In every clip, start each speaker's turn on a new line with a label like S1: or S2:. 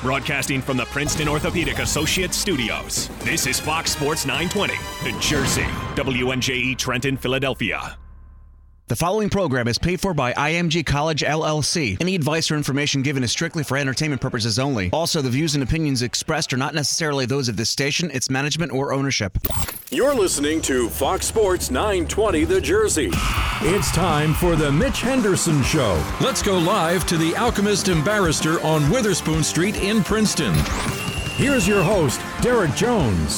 S1: Broadcasting from the Princeton Orthopedic Associates Studios, this is Fox Sports 920, The Jersey, WNJE Trenton, Philadelphia.
S2: The following program is paid for by IMG College LLC. Any advice or information given is strictly for entertainment purposes only. Also, the views and opinions expressed are not necessarily those of this station, its management, or ownership.
S3: You're listening to Fox Sports 920 The Jersey.
S4: It's time for the Mitch Henderson Show. Let's go live to the Alchemist and Barrister on Witherspoon Street in Princeton. Here's your host, Derek Jones.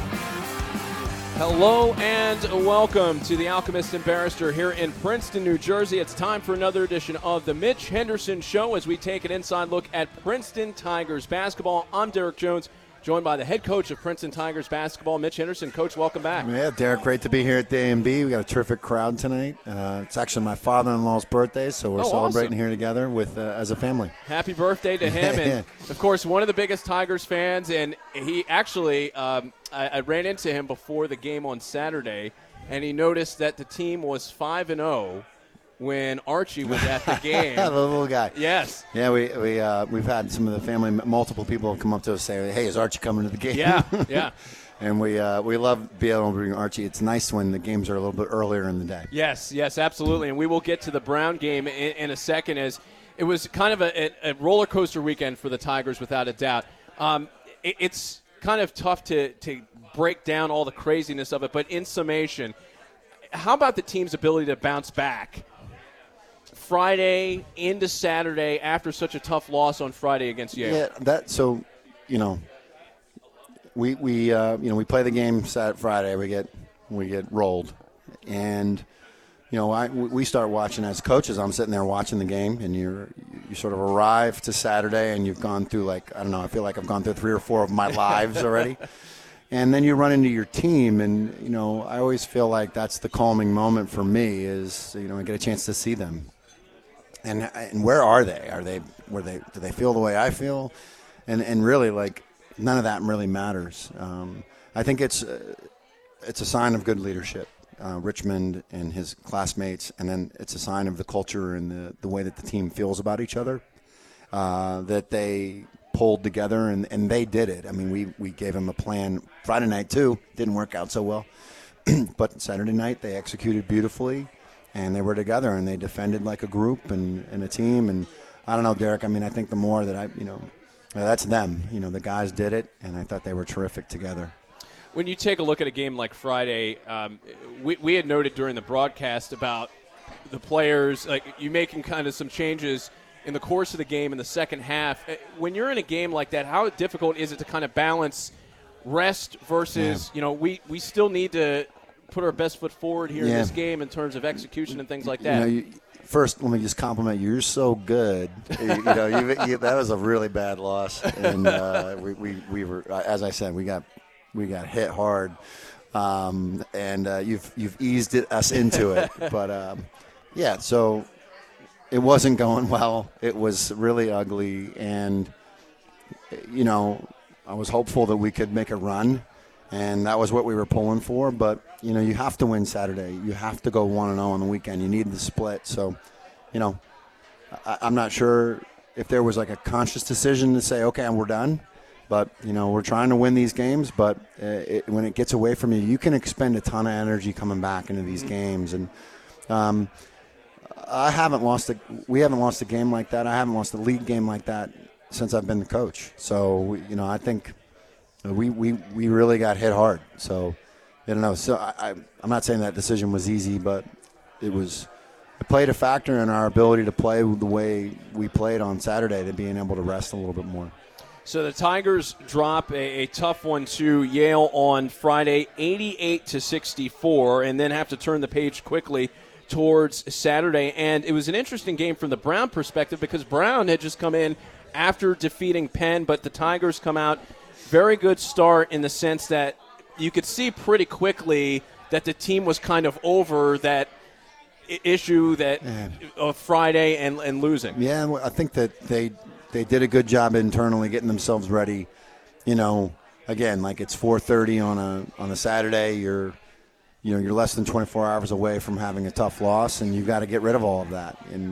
S5: Hello and welcome to the Alchemist and Barrister here in Princeton, New Jersey. It's time for another edition of the Mitch Henderson Show as we take an inside look at Princeton Tigers basketball. I'm Derek Jones, joined by the head coach of Princeton Tigers basketball, Mitch Henderson. Coach, welcome back.
S6: Yeah, Derek, great to be here at the A&B. We got a terrific crowd tonight. It's actually my father-in-law's birthday, so we're celebrating
S5: awesome.
S6: Here together with as a family.
S5: Happy birthday to him. And, of course, one of the biggest Tigers fans, and he actually I ran into him before the game on Saturday, and he noticed that the team was 5-0 when Archie was at the game.
S6: The little guy.
S5: Yes.
S6: Yeah, we've had some of the family, multiple people come up to us say, "Hey, is Archie coming to the game?"
S5: Yeah.
S6: And we love being able to bring Archie. It's nice when the games are a little bit earlier in the day.
S5: Yes, absolutely. And we will get to the Brown game in a second, as it was kind of a roller coaster weekend for the Tigers, without a doubt. It's kind of tough to break down all the craziness of it, but in summation, how about the team's ability to bounce back Friday into Saturday after such a tough loss on Friday against Yale?
S6: Yeah, we play the game Friday. We get rolled, and we start watching as coaches. I'm sitting there watching the game, and you sort of arrive to Saturday, and you've gone through I I feel like I've gone through 3 or 4 of my lives already. And then you run into your team, and I always feel like that's the calming moment for me is I get a chance to see them. And where are they? Do they feel the way I feel? And really, none of that really matters. I think it's a sign of good leadership, Richmond and his classmates, and then it's a sign of the culture and the way that the team feels about each other, that they pulled together, and they did it. I mean, we gave them a plan Friday night, too. Didn't work out so well. But Saturday night, they executed beautifully, and they were together, and they defended like a group and a team. And I don't know, Derek, I mean, I think the more that that's them. The guys did it, and I thought they were terrific together.
S5: When you take a look at a game like Friday, we had noted during the broadcast about the players, you making kind of some changes in the course of the game in the second half. When you're in a game like that, how difficult is it to kind of balance rest versus, we still need to put our best foot forward here in this game in terms of execution and things like that?
S6: First, let me just compliment you. You're so good. That was a really bad loss, and we were, as I said, we got hit hard, and you've eased us into it. But so it wasn't going well. It was really ugly, and I was hopeful that we could make a run, and that was what we were pulling for. But you have to win Saturday. You have to go 1-0 on the weekend. You need the split. So, I'm not sure if there was a conscious decision to say, okay, we're done. But, we're trying to win these games. But when it gets away from you, you can expend a ton of energy coming back into these games. And we haven't lost a game like that. I haven't lost a league game like that since I've been the coach. So, I think we really got hit hard. So, I don't know. So I'm not saying that decision was easy, but it played a factor in our ability to play the way we played on Saturday, to being able to rest a little bit more.
S5: So the Tigers drop a tough one to Yale on Friday, 88-64, and then have to turn the page quickly towards Saturday. And it was an interesting game from the Brown perspective because Brown had just come in after defeating Penn, but the Tigers come out very good start in the sense that you could see pretty quickly that the team was kind of over that issue of Friday and losing.
S6: Yeah, I think that they did a good job internally getting themselves ready. Again, it's 4:30 on a Saturday. You're less than 24 hours away from having a tough loss, and you've got to get rid of all of that. And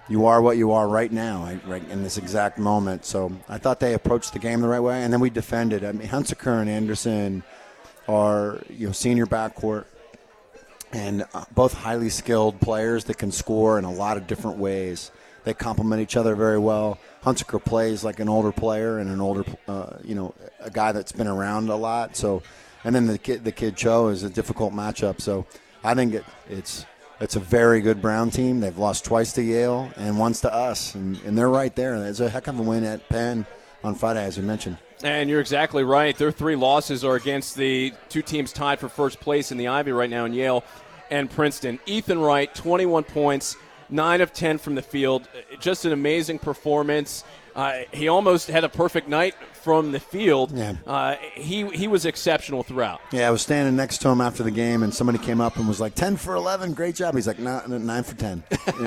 S6: you are what you are right now, right in this exact moment. So I thought they approached the game the right way, and then we defended. I mean, Hunsaker and Anderson are senior backcourt, and both highly skilled players that can score in a lot of different ways. They complement each other very well. Hunsaker plays like an older player and an older, a guy that's been around a lot. So, and then the kid Cho is a difficult matchup. So I think it's a very good Brown team. They've lost twice to Yale and once to us, and they're right there. It's a heck of a win at Penn on Friday, as you mentioned.
S5: And you're exactly right. Their 3 losses are against the 2 teams tied for first place in the Ivy right now in Yale and Princeton. Ethan Wright, 21 points, 9 of 10 from the field. Just an amazing performance. He almost had a perfect night from the field.
S6: Yeah.
S5: He was exceptional throughout.
S6: Yeah, I was standing next to him after the game, and somebody came up and was like, 10 for 11, great job. He's like, 9 for 10.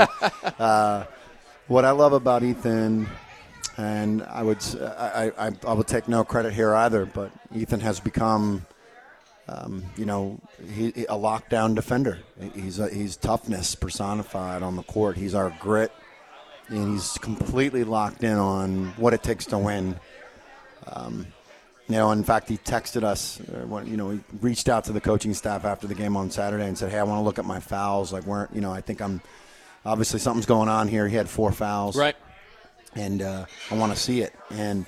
S6: What I love about Ethan, and I would take no credit here either, but Ethan has become he a lockdown defender. He's toughness personified on the court. He's our grit, and he's completely locked in on what it takes to win. In fact, he texted us. He reached out to the coaching staff after the game on Saturday and said, "Hey, I want to look at my fouls. Like, I think I'm obviously something's going on here." He had 4 fouls,
S5: right?
S6: And I want to see it. And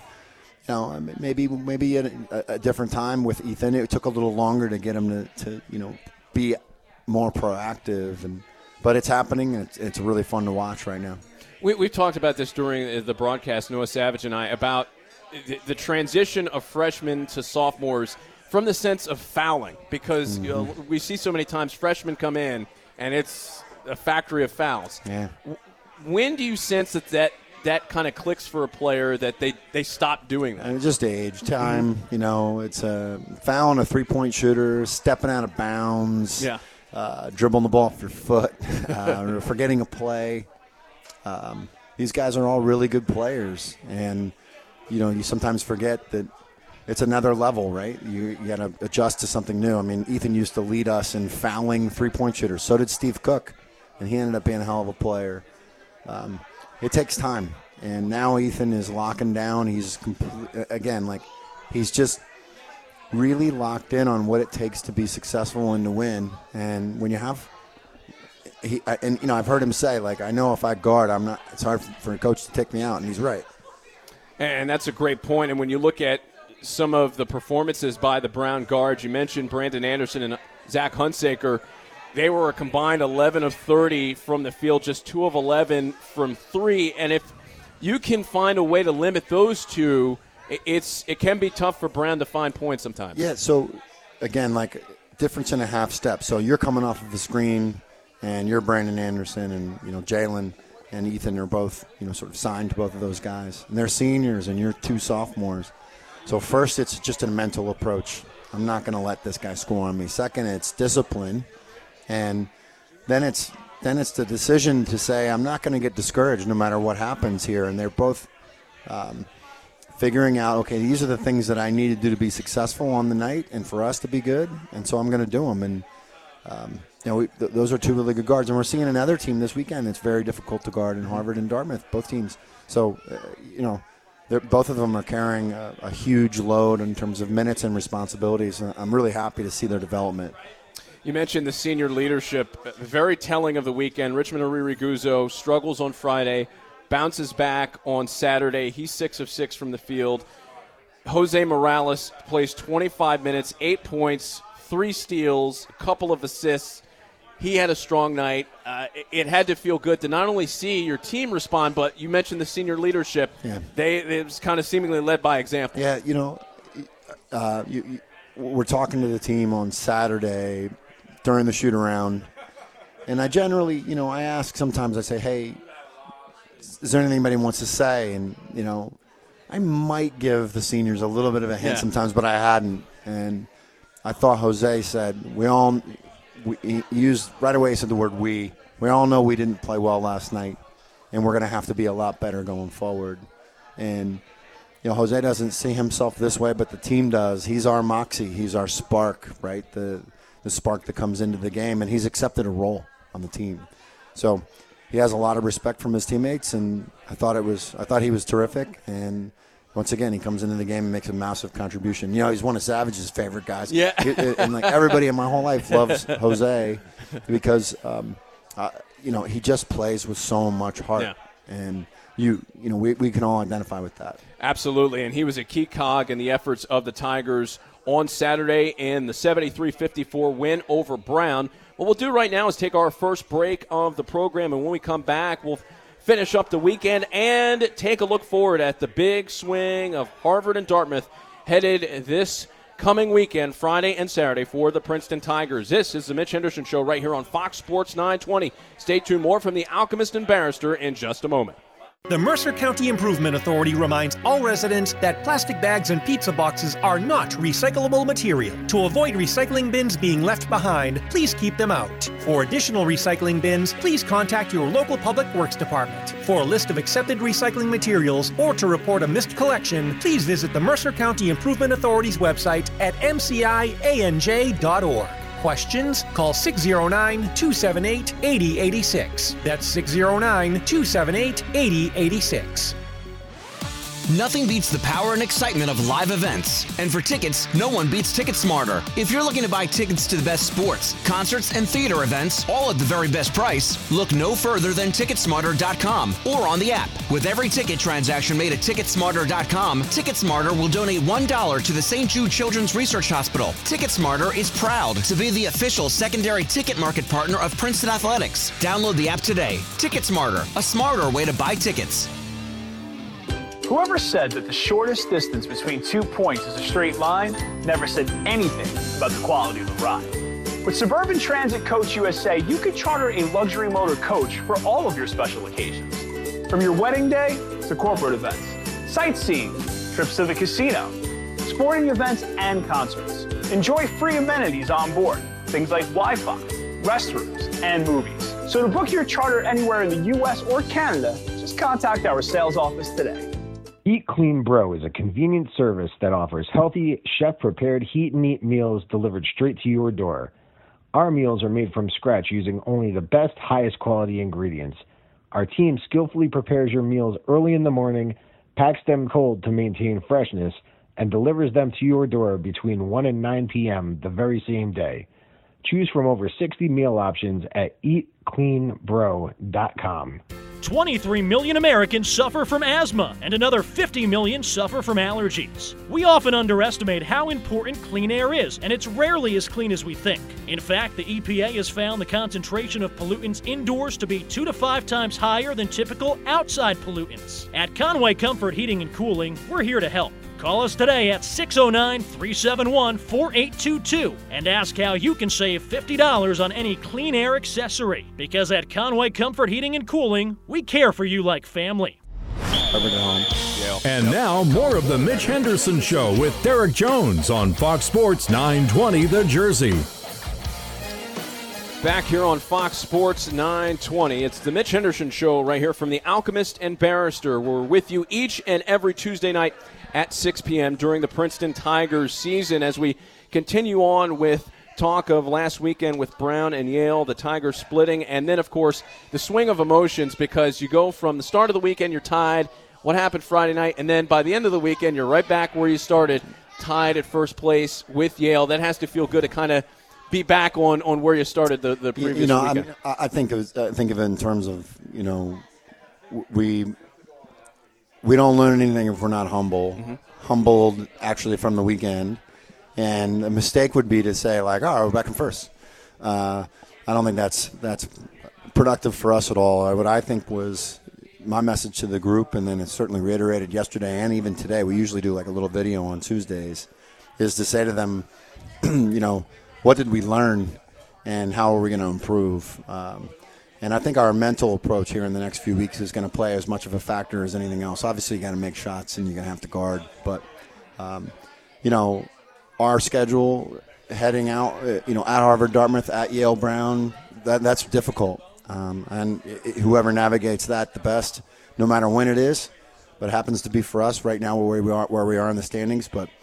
S6: maybe at a different time with Ethan, it took a little longer to get him to be more proactive. But it's happening, and it's really fun to watch right now.
S5: We've talked about this during the broadcast, Noah Savage and I, about the transition of freshmen to sophomores from the sense of fouling, because we see so many times freshmen come in and it's a factory of fouls.
S6: Yeah.
S5: When do you sense that kind of clicks for a player that they stop doing that?
S6: Just age, time. It's a foul on a 3-point shooter, stepping out of bounds, dribbling the ball off your foot, forgetting a play. These guys are all really good players, and you sometimes forget that it's another level, right? You got to adjust to something new. I mean, Ethan used to lead us in fouling 3-point shooters. So did Steve Cook, and he ended up being a hell of a player. It takes time, and now Ethan is locking down. He's he's just really locked in on what it takes to be successful and to win. And when you have, I've heard him say, like, I know if I guard, it's hard for a coach to take me out, and he's right.
S5: And that's a great point. And when you look at some of the performances by the Brown guards, you mentioned Brandon Anderson and Zach Hunsaker. They were a combined 11 of 30 from the field, just 2 of 11 from 3. And if you can find a way to limit those two, it can be tough for Brown to find points sometimes.
S6: Yeah, so, again, like, difference in a half step. So you're coming off of the screen, and you're Brandon Anderson, and, Jalen and Ethan are both, sort of signed to both of those guys. And they're seniors, and you're 2 sophomores. So first, it's just a mental approach. I'm not going to let this guy score on me. Second, it's discipline. And then it's the decision to say, I'm not going to get discouraged no matter what happens here. And they're both figuring out, okay, these are the things that I need to do to be successful on the night and for us to be good. And so I'm going to do them. And, those are 2 really good guards. And we're seeing another team this weekend that's very difficult to guard in Harvard and Dartmouth, both teams. So, both of them are carrying a huge load in terms of minutes and responsibilities. And I'm really happy to see their development.
S5: You mentioned the senior leadership. Very telling of the weekend. Richmond Ariri-Guzzo struggles on Friday, bounces back on Saturday. He's 6 of 6 from the field. Jose Morales plays 25 minutes, 8 points, 3 steals, a couple of assists. He had a strong night. It had to feel good to not only see your team respond, but you mentioned the senior leadership. Yeah. It was kind of seemingly led by example.
S6: Yeah, we're talking to the team on Saturday during the shoot-around, and I generally, I ask sometimes, I say, hey, is there anything anybody wants to say? And, I might give the seniors a little bit of a hint sometimes, but I hadn't. And I thought Jose said, he used right away, he said the word we. We all know we didn't play well last night, and we're going to have to be a lot better going forward. And, Jose doesn't see himself this way, but the team does. He's our moxie. He's our spark, right? The spark that comes into the game, and he's accepted a role on the team. So he has a lot of respect from his teammates, and I thought he was terrific. And once again, he comes into the game and makes a massive contribution. He's one of Savage's favorite guys.
S5: Yeah.
S6: And like everybody in my whole life loves Jose because he just plays with so much heart.
S5: Yeah.
S6: And we can all identify with that.
S5: Absolutely, and he was a key cog in the efforts of the Tigers on Saturday in the 73-54 win over Brown. What we'll do right now is take our first break of the program, and when we come back, we'll finish up the weekend and take a look forward at the big swing of Harvard and Dartmouth headed this coming weekend, Friday and Saturday, for the Princeton Tigers. This is the Mitch Henderson Show right here on Fox Sports 920. Stay tuned, more from the Alchemist and Barrister in just a moment.
S7: The Mercer County Improvement Authority reminds all residents that plastic bags and pizza boxes are not recyclable material. To avoid recycling bins being left behind, please keep them out. For additional recycling bins, please contact your local Public Works Department. For a list of accepted recycling materials or to report a missed collection, please visit the Mercer County Improvement Authority's website at mcianj.org. Questions? Call 609-278-8086. That's 609-278-8086.
S2: Nothing beats the power and excitement of live events. And for tickets, no one beats TicketSmarter. If you're looking to buy tickets to the best sports, concerts, and theater events, all at the very best price, look no further than TicketSmarter.com or on the app. With every ticket transaction made at TicketSmarter.com, TicketSmarter will donate $1 to the St. Jude Children's Research Hospital. TicketSmarter is proud to be the official secondary ticket market partner of Princeton Athletics. Download the app today. TicketSmarter, a smarter way to buy tickets.
S8: Whoever said that the shortest distance between 2 points is a straight line never said anything about the quality of the ride. With Suburban Transit Coach USA, you could charter a luxury motor coach for all of your special occasions. From your wedding day to corporate events, sightseeing, trips to the casino, sporting events, and concerts. Enjoy free amenities on board, things like Wi-Fi, restrooms, and movies. So to book your charter anywhere in the U.S. or Canada, just contact our sales office today.
S9: Eat Clean Bro is a convenient service that offers healthy, chef-prepared heat and eat meals delivered straight to your door. Our meals are made from scratch using only the best, highest quality ingredients. Our team skillfully prepares your meals early in the morning, packs them cold to maintain freshness, and delivers them to your door between 1 and 9 p.m. the very same day. Choose from over 60 meal options at eatcleanbro.com.
S10: 23 million Americans suffer from asthma, and another 50 million suffer from allergies. We often underestimate how important clean air is, and it's rarely as clean as we think. In fact, the EPA has found the concentration of pollutants indoors to be 2 to 5 times higher than typical outside pollutants. At Conway Comfort Heating and Cooling, we're here to help. Call us today at 609-371-4822 and ask how you can save $50 on any clean air accessory. Because at Conway Comfort Heating and Cooling, we care for you like family.
S4: And now, more of the Mitch Henderson Show with Derek Jones on Fox Sports 920 The Jersey.
S5: Back here on Fox Sports 920, it's the Mitch Henderson Show right here from the Alchemist and Barrister. We're with you each and every Tuesday night at 6 p.m. during the Princeton Tigers season as we continue on with talk of last weekend with Brown and Yale, the Tigers splitting, and then, of course, the swing of emotions because you go from the start of the weekend, you're tied, what happened Friday night, and then by the end of the weekend, you're right back where you started, tied at first place with Yale. That has to feel good to kind of be back on where you started the previous weekend.
S6: I think of it in terms of, we don't learn anything if we're not humble. Mm-hmm. Humbled, actually, from the weekend. And a mistake would be to say, like, we're back in first. I don't think that's productive for us at all. What I think was my message to the group, and then it's certainly reiterated yesterday and even today, we usually do like a little video on Tuesdays, is to say to them, what did we learn and how are we going to improve? And I think our mental approach here in the next few weeks is going to play as much of a factor as anything else. Obviously, you got to make shots and you're going to have to guard. But, our schedule heading out, at Harvard, Dartmouth, at Yale, Brown, that's difficult. And whoever navigates that the best, no matter when it is, but it happens to be for us right now where we are in the standings. But,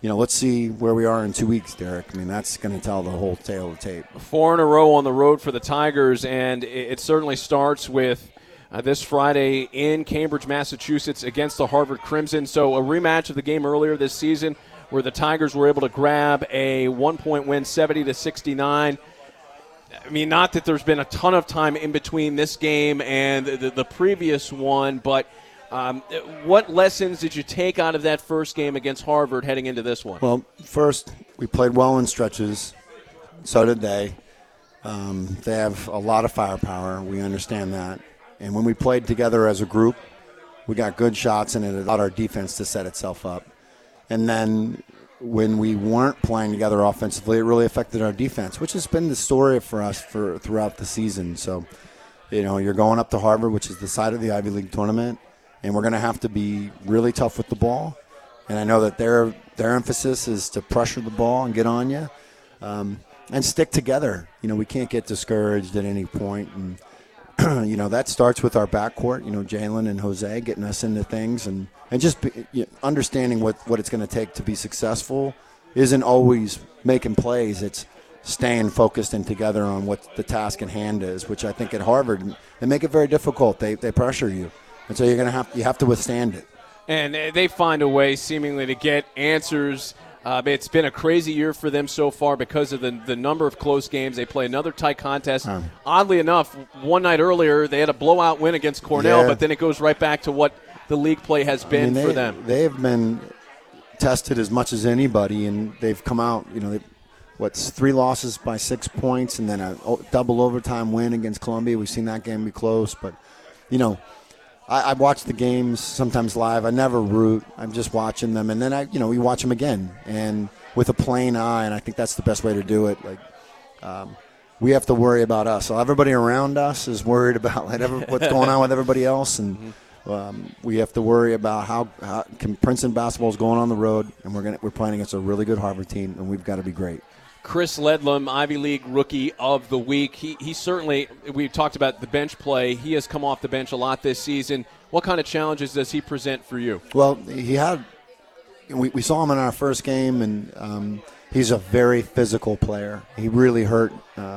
S6: let's see where we are in 2 weeks, Derek. I mean, that's going to tell the whole tale of the tape.
S5: 4 in a row on the road for the Tigers, and it certainly starts with this Friday in Cambridge, Massachusetts against the Harvard Crimson. So a rematch of the game earlier this season where the Tigers were able to grab a 1-point win, 70-69. I mean, not that there's been a ton of time in between this game and the previous one, but what lessons did you take out of that first game against Harvard heading into this one?
S6: Well, first, we played well in stretches. So did they. They have a lot of firepower. We understand that. And when we played together as a group, we got good shots, and it allowed our defense to set itself up. And then when we weren't playing together offensively, it really affected our defense, which has been the story for us throughout the season. So, you're going up to Harvard, which is the side of the Ivy League tournament, and we're going to have to be really tough with the ball. And I know that their emphasis is to pressure the ball and get on you and stick together. We can't get discouraged at any point. And, that starts with our backcourt, Jalen and Jose getting us into things and just understanding what it's going to take to be successful isn't always making plays. It's staying focused and together on what the task at hand is, which I think at Harvard, they make it very difficult. They pressure you. And so you have to withstand it.
S5: And they find a way seemingly to get answers. It's been a crazy year for them so far because of the number of close games. They play another tight contest. Oddly enough, one night earlier they had a blowout win against Cornell, but then it goes right back to what the league play has been for them.
S6: They have been tested as much as anybody, and they've come out, 3 losses by 6 points and then a double overtime win against Columbia. We've seen that game be close, but, I watch the games sometimes live. I never root. I'm just watching them, and then we watch them again, and with a plain eye. And I think that's the best way to do it. We have to worry about us. So everybody around us is worried about what's going on with everybody else, and we have to worry about how Princeton basketball is going on the road, and we're playing against a really good Harvard team, and we've got to be great.
S5: Chris Ledlum, Ivy League Rookie of the Week. He certainly, we talked about the bench play. He has come off the bench a lot this season. What kind of challenges does he present for you?
S6: Well, we saw him in our first game, and he's a very physical player. He really hurt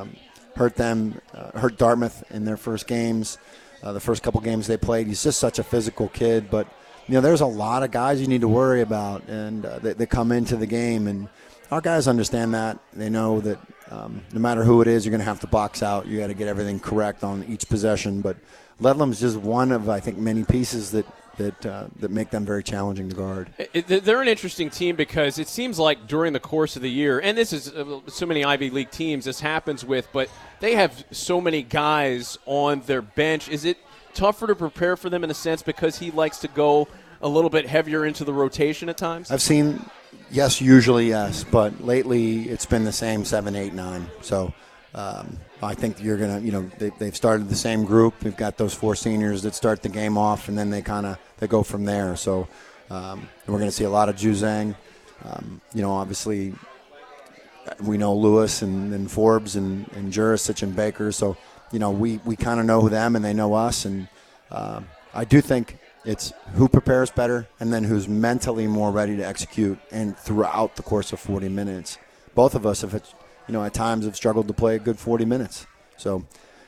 S6: Dartmouth in their first games, the first couple games they played. He's just such a physical kid, but there's a lot of guys you need to worry about, and they come into the game, and our guys understand that. They know that no matter who it is, you're going to have to box out. You got to get everything correct on each possession. But Ledlum's just one of, I think, many pieces that make them very challenging to guard.
S5: They're an interesting team because it seems like during the course of the year, and this is so many Ivy League teams this happens with, but they have so many guys on their bench. Is it tougher to prepare for them in a sense because he likes to go a little bit heavier into the rotation at times?
S6: I've seen – yes, usually yes, but lately it's been the same 7, 8, 9. So I think you're going to, they've started the same group. We've got those 4 seniors that start the game off, and then they go from there. So we're going to see a lot of Juzang. Obviously we know Lewis and Forbes and Jurisic and Baker. So, we kind of know them and they know us. And I do think it's who prepares better and then who's mentally more ready to execute and throughout the course of 40 minutes. Both of us have, at times have struggled to play a good 40 minutes. So,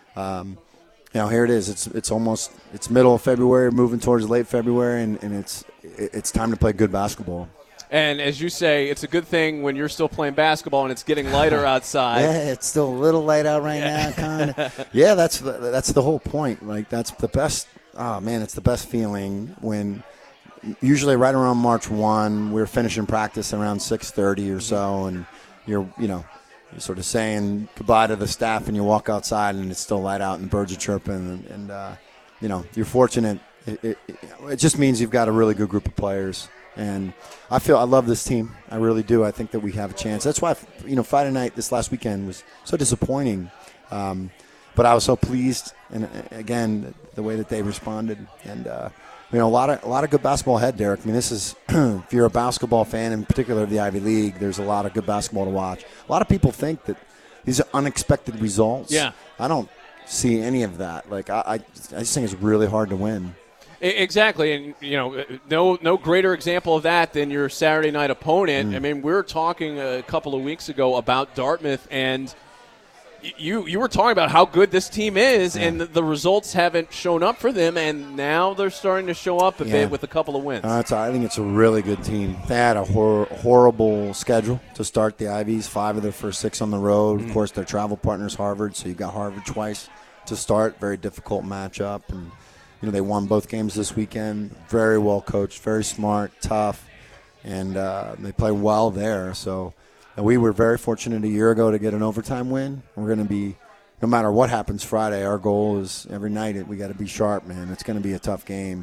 S6: here it is. It's middle of February, moving towards late February, and it's time to play good basketball.
S5: And as you say, it's a good thing when you're still playing basketball and it's getting lighter outside.
S6: Yeah, it's still a little light out right now, kind of. Yeah, that's the whole point. Like, that's the best. Oh, man, it's the best feeling when usually right around March 1, we're finishing practice around 6:30 or so, and you're sort of saying goodbye to the staff, and you walk outside, and it's still light out, and birds are chirping, and you're fortunate. It just means you've got a really good group of players, and I love this team. I really do. I think that we have a chance. That's why, Friday night this last weekend was so disappointing. But I was so pleased, and again, the way that they responded, and a lot of good basketball ahead, Derek. I mean, this is if you're a basketball fan, in particular of the Ivy League, there's a lot of good basketball to watch. A lot of people think that these are unexpected results.
S5: Yeah,
S6: I don't see any of that. Like I just think it's really hard to win.
S5: Exactly, and no greater example of that than your Saturday night opponent. I mean, we were talking a couple of weeks ago about Dartmouth, and you were talking about how good this team is, and the results haven't shown up for them, and now they're starting to show up a bit with a couple of wins.
S6: I think it's a really good team. They had a horrible schedule to start the Ivies, 5 of their first 6 on the road. Of course, their travel partner's Harvard, so you got Harvard twice to start. Very difficult matchup, and they won both games this weekend. Very well coached, very smart, tough, and they play well there. So we were very fortunate a year ago to get an overtime win. We're going to be, no matter what happens Friday, our goal is every night we got to be sharp, man. It's going to be a tough game.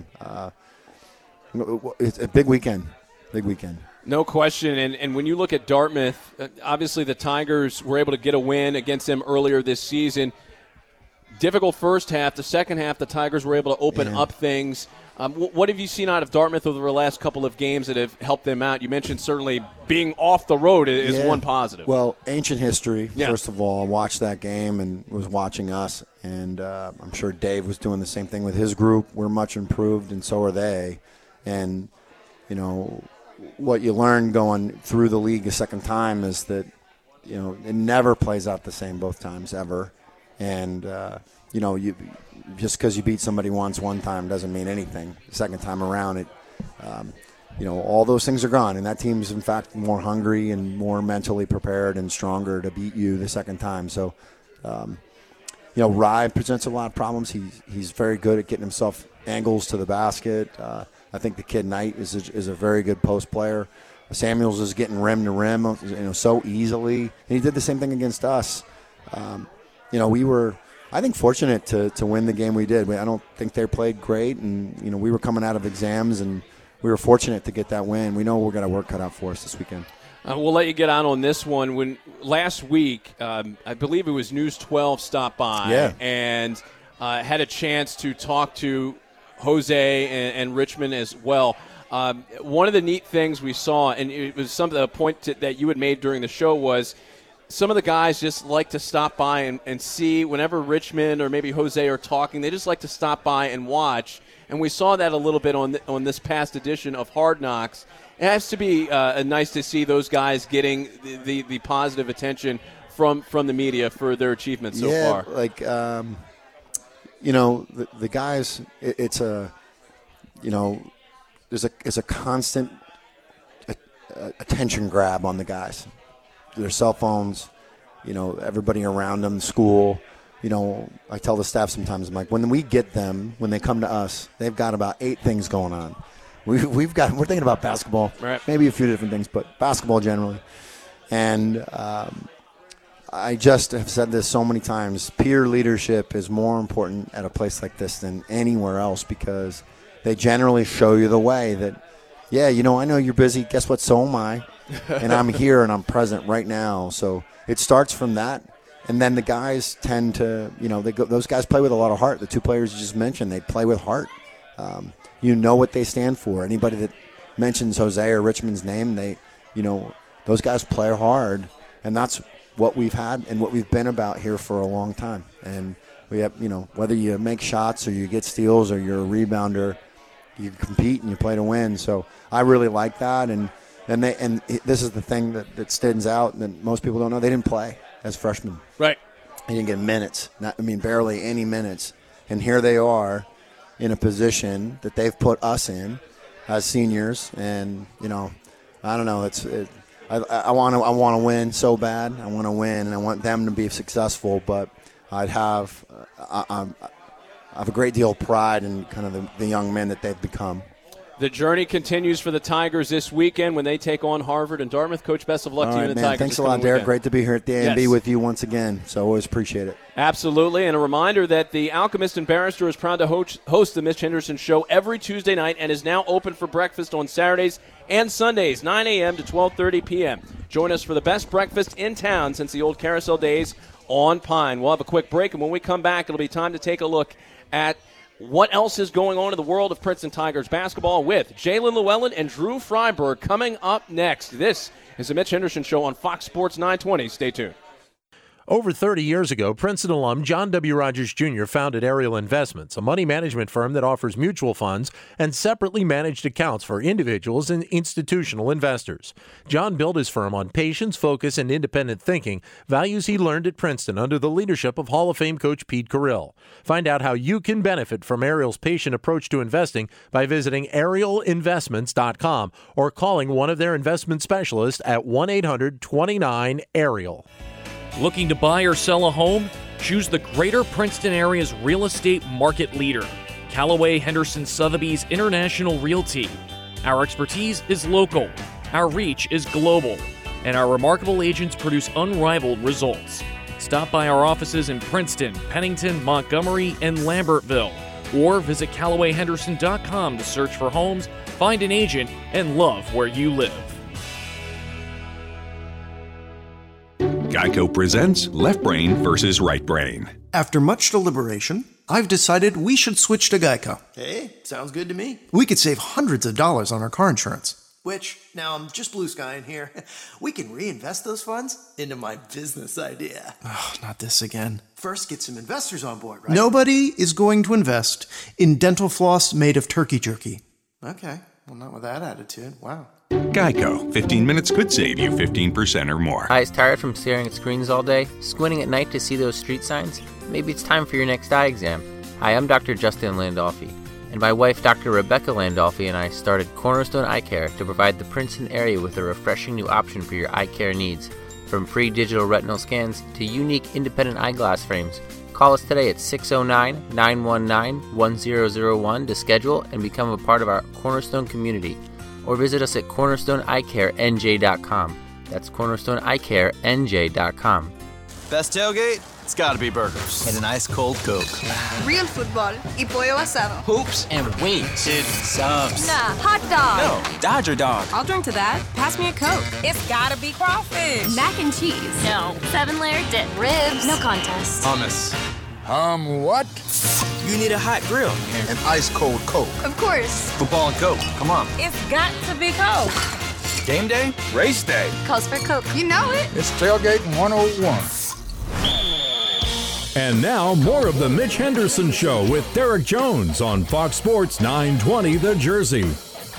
S6: It's a big weekend.
S5: No question. And when you look at Dartmouth, obviously the Tigers were able to get a win against them earlier this season. Difficult first half. The second half, the Tigers were able to open up things. What have you seen out of Dartmouth over the last couple of games that have helped them out? You mentioned certainly being off the road is one positive.
S6: Well, ancient history, first of all. I watched that game and was watching us, and I'm sure Dave was doing the same thing with his group. We're much improved, and so are they. And, what you learn going through the league a second time is that, it never plays out the same both times ever. And, you just because you beat somebody once one time doesn't mean anything. The second time around, all those things are gone. And that team's, in fact, more hungry and more mentally prepared and stronger to beat you the second time. So, Rye presents a lot of problems. He's very good at getting himself angles to the basket. I think the kid Knight is a very good post player. Samuels is getting rim to rim, so easily. And he did the same thing against us. We were, I think, fortunate to win the game we did. I don't think they played great, and we were coming out of exams, and we were fortunate to get that win. We know we're going to work cut out for us this weekend.
S5: We'll let you get out on this one. When last week, I believe it was News 12 stopped by and had a chance to talk to Jose and Richmond as well. One of the neat things we saw, and it was a point that you had made during the show, was some of the guys just like to stop by and see whenever Richmond or maybe Jose are talking. They just like to stop by and watch. And we saw that a little bit on this past edition of Hard Knocks. It has to be nice to see those guys getting the positive attention from the media for their achievements so far.
S6: The guys, it's a constant attention grab on the guys. Their cell phones, everybody around them, school. I tell the staff sometimes, I'm like, when we get them, when they come to us, they've got about 8 things going on. We're thinking about basketball, maybe a few different things, but basketball generally. And I just have said this so many times, peer leadership is more important at a place like this than anywhere else, because they generally show you the way that, I know you're busy. Guess what? So am I. And I'm here and I'm present right now. So it starts from that. And then the guys tend to, those guys play with a lot of heart. The 2 players you just mentioned, they play with heart. What they stand for. Anybody that mentions Jose or Richmond's name, those guys play hard. And that's what we've had and what we've been about here for a long time. And we have, whether you make shots or you get steals or you're a rebounder, you compete and you play to win. So I really like that. And this is the thing that stands out that most people don't know. They didn't play as freshmen.
S5: Right.
S6: They didn't get minutes. Barely any minutes. And here they are in a position that they've put us in as seniors. And, I don't know. I want to win so bad. I want to win, and I want them to be successful. But I have a great deal of pride in kind of the young men that they've become.
S5: The journey continues for the Tigers this weekend when they take on Harvard and Dartmouth. Coach, best of luck to you and the Tigers.
S6: Thanks a lot, Derek. Great to be here at the A&B with you once again. So always appreciate it.
S5: Absolutely. And a reminder that the Alchemist and Barrister is proud to host the Mitch Henderson Show every Tuesday night and is now open for breakfast on Saturdays and Sundays, 9 a.m. to 12:30 p.m. Join us for the best breakfast in town since the old carousel days on Pine. We'll have a quick break, and when we come back, it'll be time to take a look at what else is going on in the world of Princeton Tigers basketball with Jalen Llewellyn and Drew Freiberg coming up next. This is the Mitch Henderson Show on Fox Sports 920. Stay tuned.
S11: Over 30 years ago, Princeton alum John W. Rogers Jr. founded Ariel Investments, a money management firm that offers mutual funds and separately managed accounts for individuals and institutional investors. John built his firm on patience, focus, and independent thinking, values he learned at Princeton under the leadership of Hall of Fame coach Pete Carril. Find out how you can benefit from Ariel's patient approach to investing by visiting arielinvestments.com or calling one of their investment specialists at 1-800-29-ARIEL.
S10: Looking to buy or sell a home? Choose the Greater Princeton area's real estate market leader, Callaway Henderson Sotheby's International Realty. Our expertise is local, our reach is global, and our remarkable agents produce unrivaled results. Stop by our offices in Princeton, Pennington, Montgomery, and Lambertville, or visit CallawayHenderson.com to search for homes, find an agent, and love where you live.
S12: Geico presents Left Brain versus Right Brain.
S13: After much deliberation, I've decided we should switch to Geico.
S14: Hey, sounds good to me.
S13: We could save hundreds of dollars on our car insurance.
S14: Which, now I'm just blue skying here, we can reinvest those funds into my business idea.
S13: Oh, not this again.
S14: First, get some investors on board, right?
S13: Nobody is going to invest in dental floss made of turkey jerky.
S14: Okay, well, not with that attitude. Wow.
S12: Geico. 15 minutes could save you 15% or more.
S15: Eyes tired from staring at screens all day? Squinting at night to see those street signs? Maybe it's time for your next eye exam. Hi, I'm Dr. Justin Landolfi, and my wife, Dr. Rebecca Landolfi, and I started Cornerstone Eye Care to provide the Princeton area with a refreshing new option for your eye care needs. From free digital retinal scans to unique independent eyeglass frames. Call us today at 609-919-1001 to schedule and become a part of our Cornerstone community. Or visit us at cornerstoneecarenj.com. That's cornerstoneecarenj.com.
S16: Best tailgate? It's gotta be burgers. And an ice cold Coke.
S17: Real football y pollo asado.
S16: Hoops and wings. Dude, subs.
S17: Nah, hot dog.
S16: No, Dodger dog.
S17: I'll drink to that. Pass me a Coke. It's gotta be crawfish. Mac and cheese.
S18: No. 7-layer dip.
S17: Ribs.
S18: No contest.
S16: Hummus.
S19: What?
S16: You need a hot grill.
S19: An ice cold Coke.
S17: Of course.
S16: Football and Coke. Come on.
S17: It's got to be Coke.
S16: Game day? Race day.
S17: Calls for Coke. You know it.
S19: It's Tailgating 101.
S4: And now, more of the Mitch Henderson Show with Derek Jones on Fox Sports 920 The Jersey.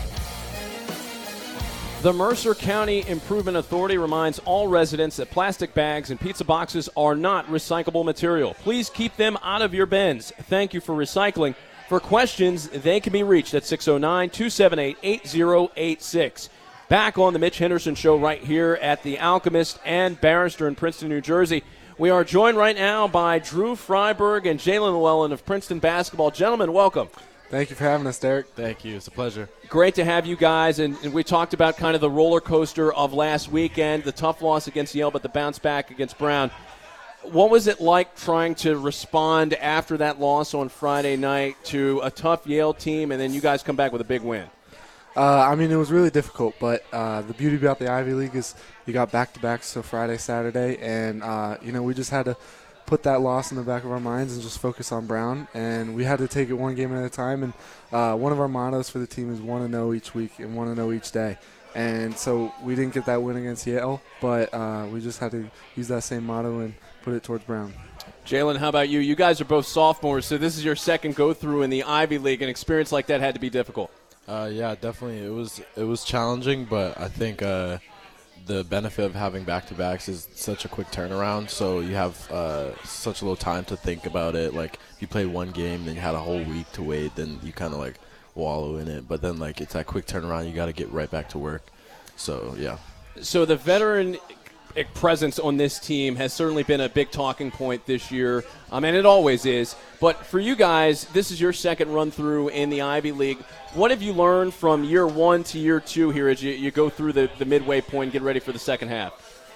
S5: The Mercer County Improvement Authority reminds all residents that plastic bags and pizza boxes are not recyclable material. Please keep them out of your bins. Thank you for recycling. For questions, they can be reached at 609-278-8086. Back on the Mitch Henderson Show right here at the Alchemist and Barrister in Princeton, New Jersey. We are joined right now by Drew Freiberg and Jalen Llewellyn of Princeton basketball. Gentlemen, welcome.
S20: Thank you for having us, Derek. Thank you. It's a pleasure.
S5: Great to have you guys, and we talked about kind of the roller coaster of last weekend, the tough loss against Yale, but the bounce back against Brown. What was it like trying to respond after that loss on Friday night to a tough Yale team, and then you guys come back with a big win?
S20: It was really difficult, but the beauty about the Ivy League is you got back-to-backs, so Friday, Saturday, and, we just had to put that loss in the back of our minds and just focus on Brown, and we had to take it one game at a time, and one of our mottos for the team is 1-0 each week and 1-0 each day. And so we didn't get that win against Yale, but we just had to use that same motto and put it towards Brown.
S5: Jalen, how about you? You guys are both sophomores, so this is your second go-through in the Ivy League. An experience like that had to be difficult.
S20: Yeah, definitely. It was challenging, but I think the benefit of having back-to-backs is such a quick turnaround, so you have such a little time to think about it. Like, if you play one game, then you had a whole week to wait, then you kind of, like, wallow in it. But then, like, it's that quick turnaround. You got to get right back to work. So, yeah.
S5: So the veteran presence on this team has certainly been a big talking point this year, and it always is. But for you guys, this is your second run-through in the Ivy League. What have you learned from year one to year two here as you go through the midway point and get ready for the second half?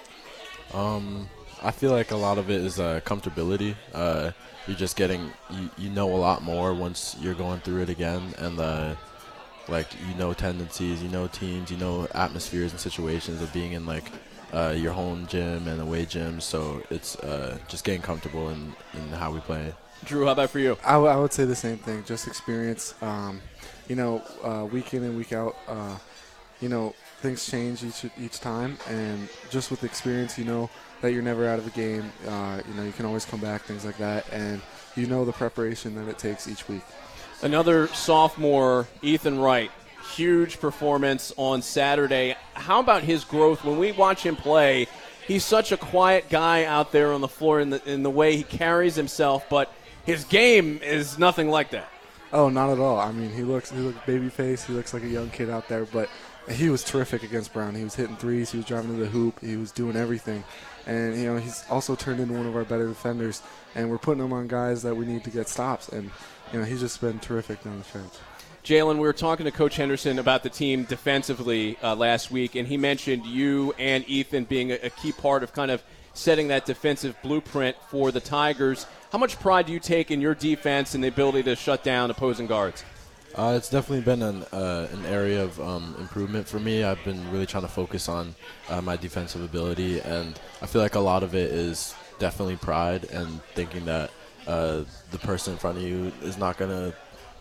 S20: I feel like a lot of it is comfortability. You're just getting you know a lot more once you're going through it again, and tendencies, teams, atmospheres and situations of being in your home gym and away gym. So it's just getting comfortable in how we play.
S5: Drew, how about for you?
S20: I would say the same thing, just experience. Week in and week out, things change each time, and just with experience, you know that you're never out of a game. You can always come back, things like that, and you know the preparation that it takes each week.
S5: Another sophomore, Ethan Wright, huge performance on Saturday. How about his growth? When we watch him play, he's such a quiet guy out there on the floor in the way he carries himself, but his game is nothing like that.
S20: Oh, not at all. I mean, he looks baby face. He looks like a young kid out there, but he was terrific against Brown. He was hitting threes. He was driving to the hoop. He was doing everything. And, he's also turned into one of our better defenders, and we're putting him on guys that we need to get stops. And, he's just been terrific down the stretch.
S5: Jalen, we were talking to Coach Henderson about the team defensively last week, and he mentioned you and Ethan being a key part of kind of setting that defensive blueprint for the Tigers. How much pride do you take in your defense and the ability to shut down opposing guards?
S21: It's definitely been an area of improvement for me. I've been really trying to focus on my defensive ability, and I feel like a lot of it is definitely pride and thinking that the person in front of you is not going to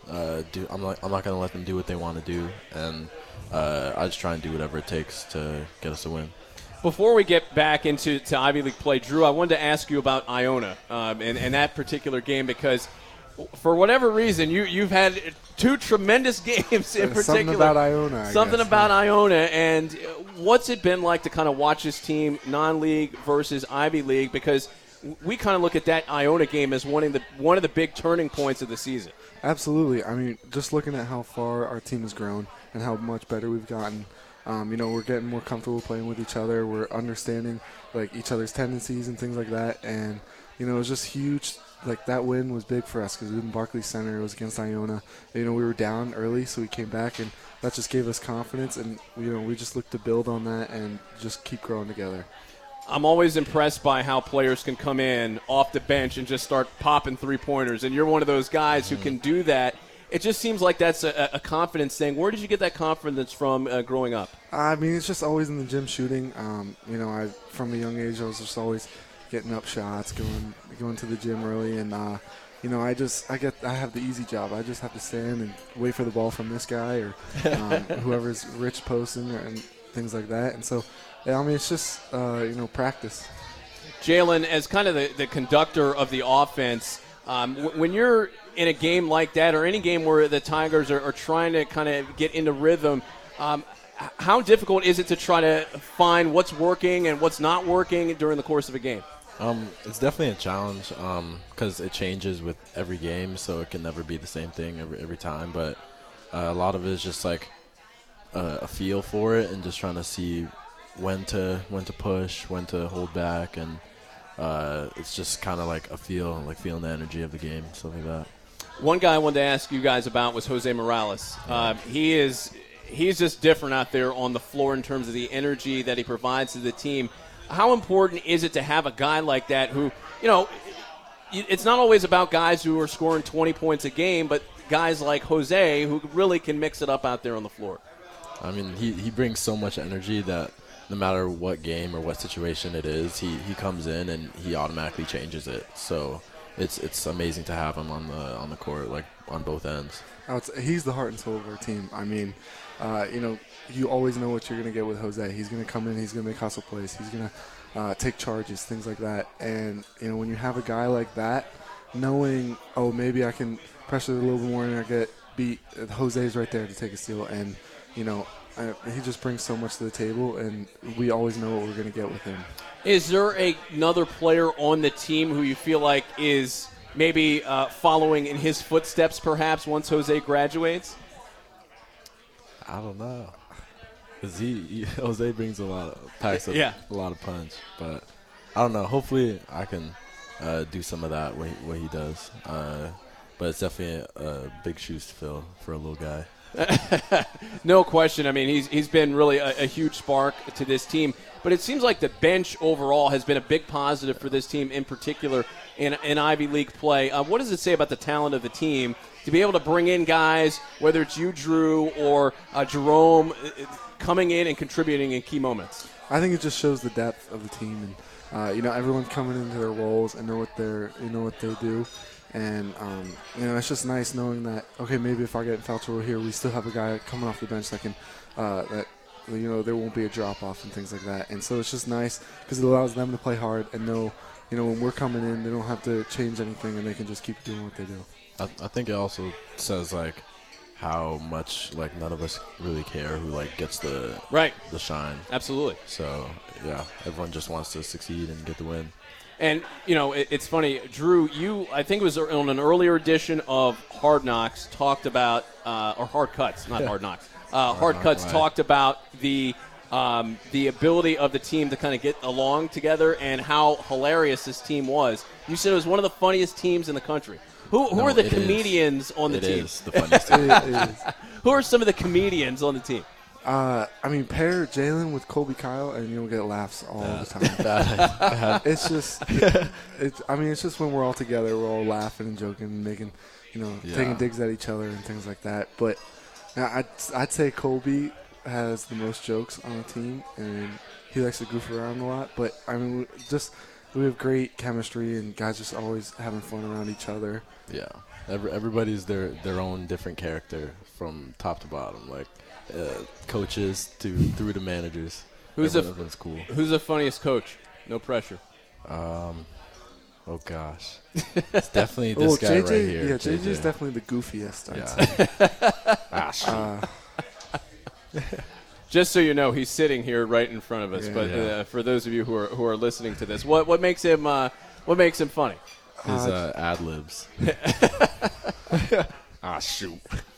S21: I'm not going to let them do what they want to do, and I just try and do whatever it takes to get us a win.
S5: Before we get back into Ivy League play, Drew, I wanted to ask you about Iona and that particular game, because for whatever reason, you've had two tremendous games in particular.
S20: Something about Iona.
S5: Something about Iona, and what's it been like to kind of watch this team, non-league versus Ivy League, because we kind of look at that Iona game as one of the big turning points of the season.
S20: Absolutely. I mean, just looking at how far our team has grown and how much better we've gotten. We're getting more comfortable playing with each other. We're understanding each other's tendencies and things like that. And it was just huge. That win was big for us because we were in Barclays Center. It was against Iona. We were down early, so we came back, and that just gave us confidence. And we just looked to build on that and just keep growing together.
S5: I'm always impressed by how players can come in off the bench and just start popping three-pointers, and you're one of those guys who can do that. It just seems like that's a confidence thing. Where did you get that confidence from growing up?
S20: I mean, it's just always in the gym shooting. From a young age, I was just always getting up shots, going to the gym early, and I have the easy job. I just have to stand and wait for the ball from this guy or whoever's Rich posting and things like that. And so, it's just practice.
S5: Jalen, as kind of the conductor of the offense, when you're in a game like that, or any game where the Tigers are trying to kind of get into rhythm, how difficult is it to try to find what's working and what's not working during the course of a game?
S21: It's definitely a challenge because it changes with every game, so it can never be the same thing every time. But a lot of it is just a feel for it and just trying to see when to push, when to hold back, and it's just kind of like a feel, like feeling the energy of the game, stuff like that.
S5: One guy I wanted to ask you guys about was Jose Morales. He's just different out there on the floor in terms of the energy that he provides to the team. How important is it to have a guy like that who, it's not always about guys who are scoring 20 points a game, but guys like Jose who really can mix it up out there on the floor?
S21: I mean, he brings so much energy that no matter what game or what situation it is, he comes in and he automatically changes it. So it's amazing to have him on the court, on both ends.
S20: He's the heart and soul of our team. I mean, you always know what you're going to get with Jose. He's going to come in, he's going to make hustle plays, he's going to take charges, things like that. And when you have a guy like that, knowing, maybe I can pressure a little bit more and I get beat, Jose's right there to take a steal. And he just brings so much to the table, and we always know what we're going to get with him.
S5: Is there another player on the team who you feel like is maybe following in his footsteps perhaps once Jose graduates?
S21: I don't know. Because Jose brings a lot of punch. But I don't know. Hopefully I can do some of that, what he does. But it's definitely big shoes to fill for a little guy.
S5: No question. I mean, he's been really a huge spark to this team. But it seems like the bench overall has been a big positive for this team in particular in Ivy League play. What does it say about the talent of the team to be able to bring in guys, whether it's you, Drew, or Jerome, coming in and contributing in key moments?
S20: I think it just shows the depth of the team, and everyone's coming into their roles and know what they do. And, it's just nice knowing that, okay, maybe if I get in foul trouble here, we still have a guy coming off the bench that can that there won't be a drop-off and things like that. And so it's just nice because it allows them to play hard and know, when we're coming in, they don't have to change anything and they can just keep doing what they do.
S21: I think it also says, how much, none of us really care who, gets the shine.
S5: Absolutely.
S21: So, yeah, everyone just wants to succeed and get the win.
S5: And, it's funny, Drew, I think it was on an earlier edition of Hard Knocks, talked about, or Hard Cuts, not Hard Knocks. Hard Cuts talked about the ability of the team to kind of get along together and how hilarious this team was. You said it was one of the funniest teams in the country. Who are the comedians on the team?
S21: It is the funniest team.
S20: It is.
S5: Who are some of the comedians on the team?
S20: Pair Jalen with Colby Kyle, and you'll get laughs all the time. It's just, it's just when we're all together, we're all laughing and joking and making, taking digs at each other and things like that. But I'd say Colby has the most jokes on the team, and he likes to goof around a lot. But we have great chemistry, and guys just always having fun around each other.
S21: Yeah, everybody's their own different character from top to bottom, coaches through to managers. Everyone's cool.
S5: Who's the funniest coach? No pressure.
S21: Oh gosh, it's definitely this guy
S20: JJ,
S21: right here.
S20: Yeah, JJ's definitely the goofiest. I'd say.
S5: Just so you know, he's sitting here right in front of us. But for those of you who are listening to this, what makes him funny?
S21: His ad libs.
S5: Shoot.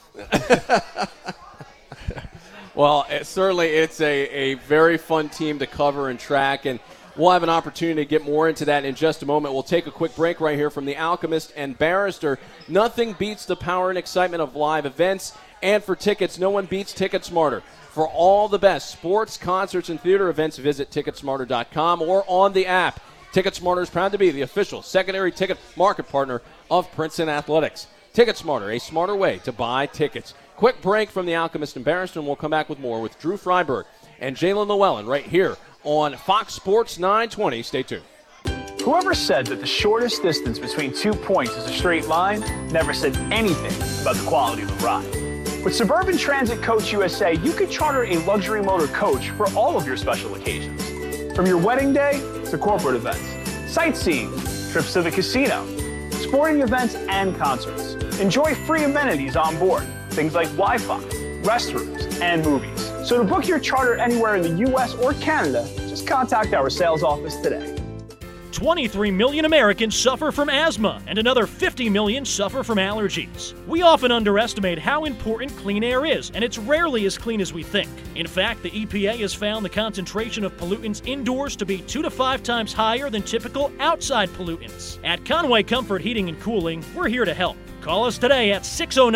S5: Well, certainly it's a very fun team to cover and track, and we'll have an opportunity to get more into that in just a moment. We'll take a quick break right here from the Alchemist and Barrister. Nothing beats the power and excitement of live events, and for tickets, no one beats TicketSmarter. For all the best sports, concerts, and theater events, visit TicketSmarter.com or on the app. TicketSmarter is proud to be the official secondary ticket market partner of Princeton Athletics. TicketSmarter, a smarter way to buy tickets. Quick break from the Alchemist and Barrister, and we'll come back with more with Drew Freiberg and Jalen Llewellyn right here on Fox Sports 920. Stay tuned.
S8: Whoever said that the shortest distance between 2 points is a straight line never said anything about the quality of the ride. With Suburban Transit Coach USA, you can charter a luxury motor coach for all of your special occasions. From your wedding day to corporate events, sightseeing, trips to the casino, sporting events, and concerts. Enjoy free amenities on board, things like Wi-Fi, restrooms, and movies. So to book your charter anywhere in the U.S. or Canada, just contact our sales office today.
S10: 23 million Americans suffer from asthma, and another 50 million suffer from allergies. We often underestimate how important clean air is, and it's rarely as clean as we think. In fact, the EPA has found the concentration of pollutants indoors to be 2 to 5 times higher than typical outside pollutants. At Conway Comfort Heating and Cooling, we're here to help. Call us today at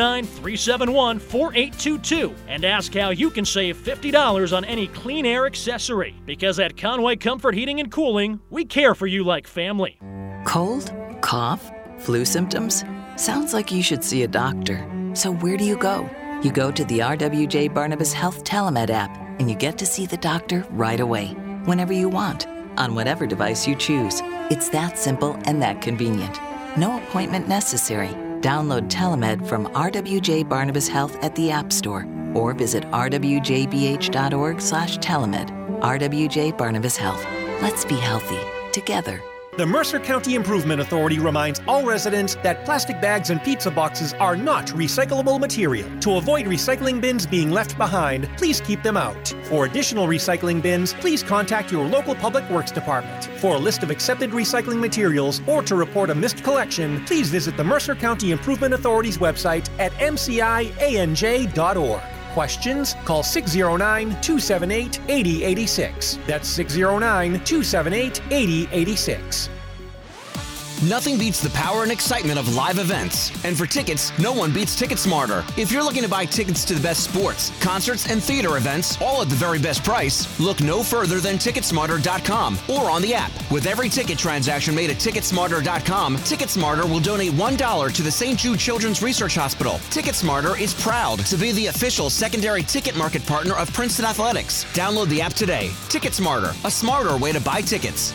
S10: 609-371-4822 and ask how you can save $50 on any clean air accessory. Because at Conway Comfort Heating and Cooling, we care for you like family.
S1: Cold? Cough? Flu symptoms? Sounds like you should see a doctor. So where do you go? You go to the RWJBarnabas Health Telemed app, and you get to see the doctor right away, whenever you want, on whatever device you choose. It's that simple and that convenient. No appointment necessary. Download Telemed from RWJBarnabas Health at the App Store or visit rwjbh.org/telemed. RWJBarnabas Health. Let's be healthy together.
S7: The Mercer County Improvement Authority reminds all residents that plastic bags and pizza boxes are not recyclable material. To avoid recycling bins being left behind, please keep them out. For additional recycling bins, please contact your local Public Works Department. For a list of accepted recycling materials or to report a missed collection, please visit the Mercer County Improvement Authority's website at mcianj.org. Questions? Call 609-278-8086. That's 609-278-8086.
S2: Nothing beats the power and excitement of live events. And for tickets, no one beats TicketSmarter. If you're looking to buy tickets to the best sports, concerts, and theater events, all at the very best price, look no further than TicketSmarter.com or on the app. With every ticket transaction made at TicketSmarter.com, TicketSmarter will donate $1 to the St. Jude Children's Research Hospital. TicketSmarter is proud to be the official secondary ticket market partner of Princeton Athletics. Download the app today. TicketSmarter, a smarter way to buy tickets.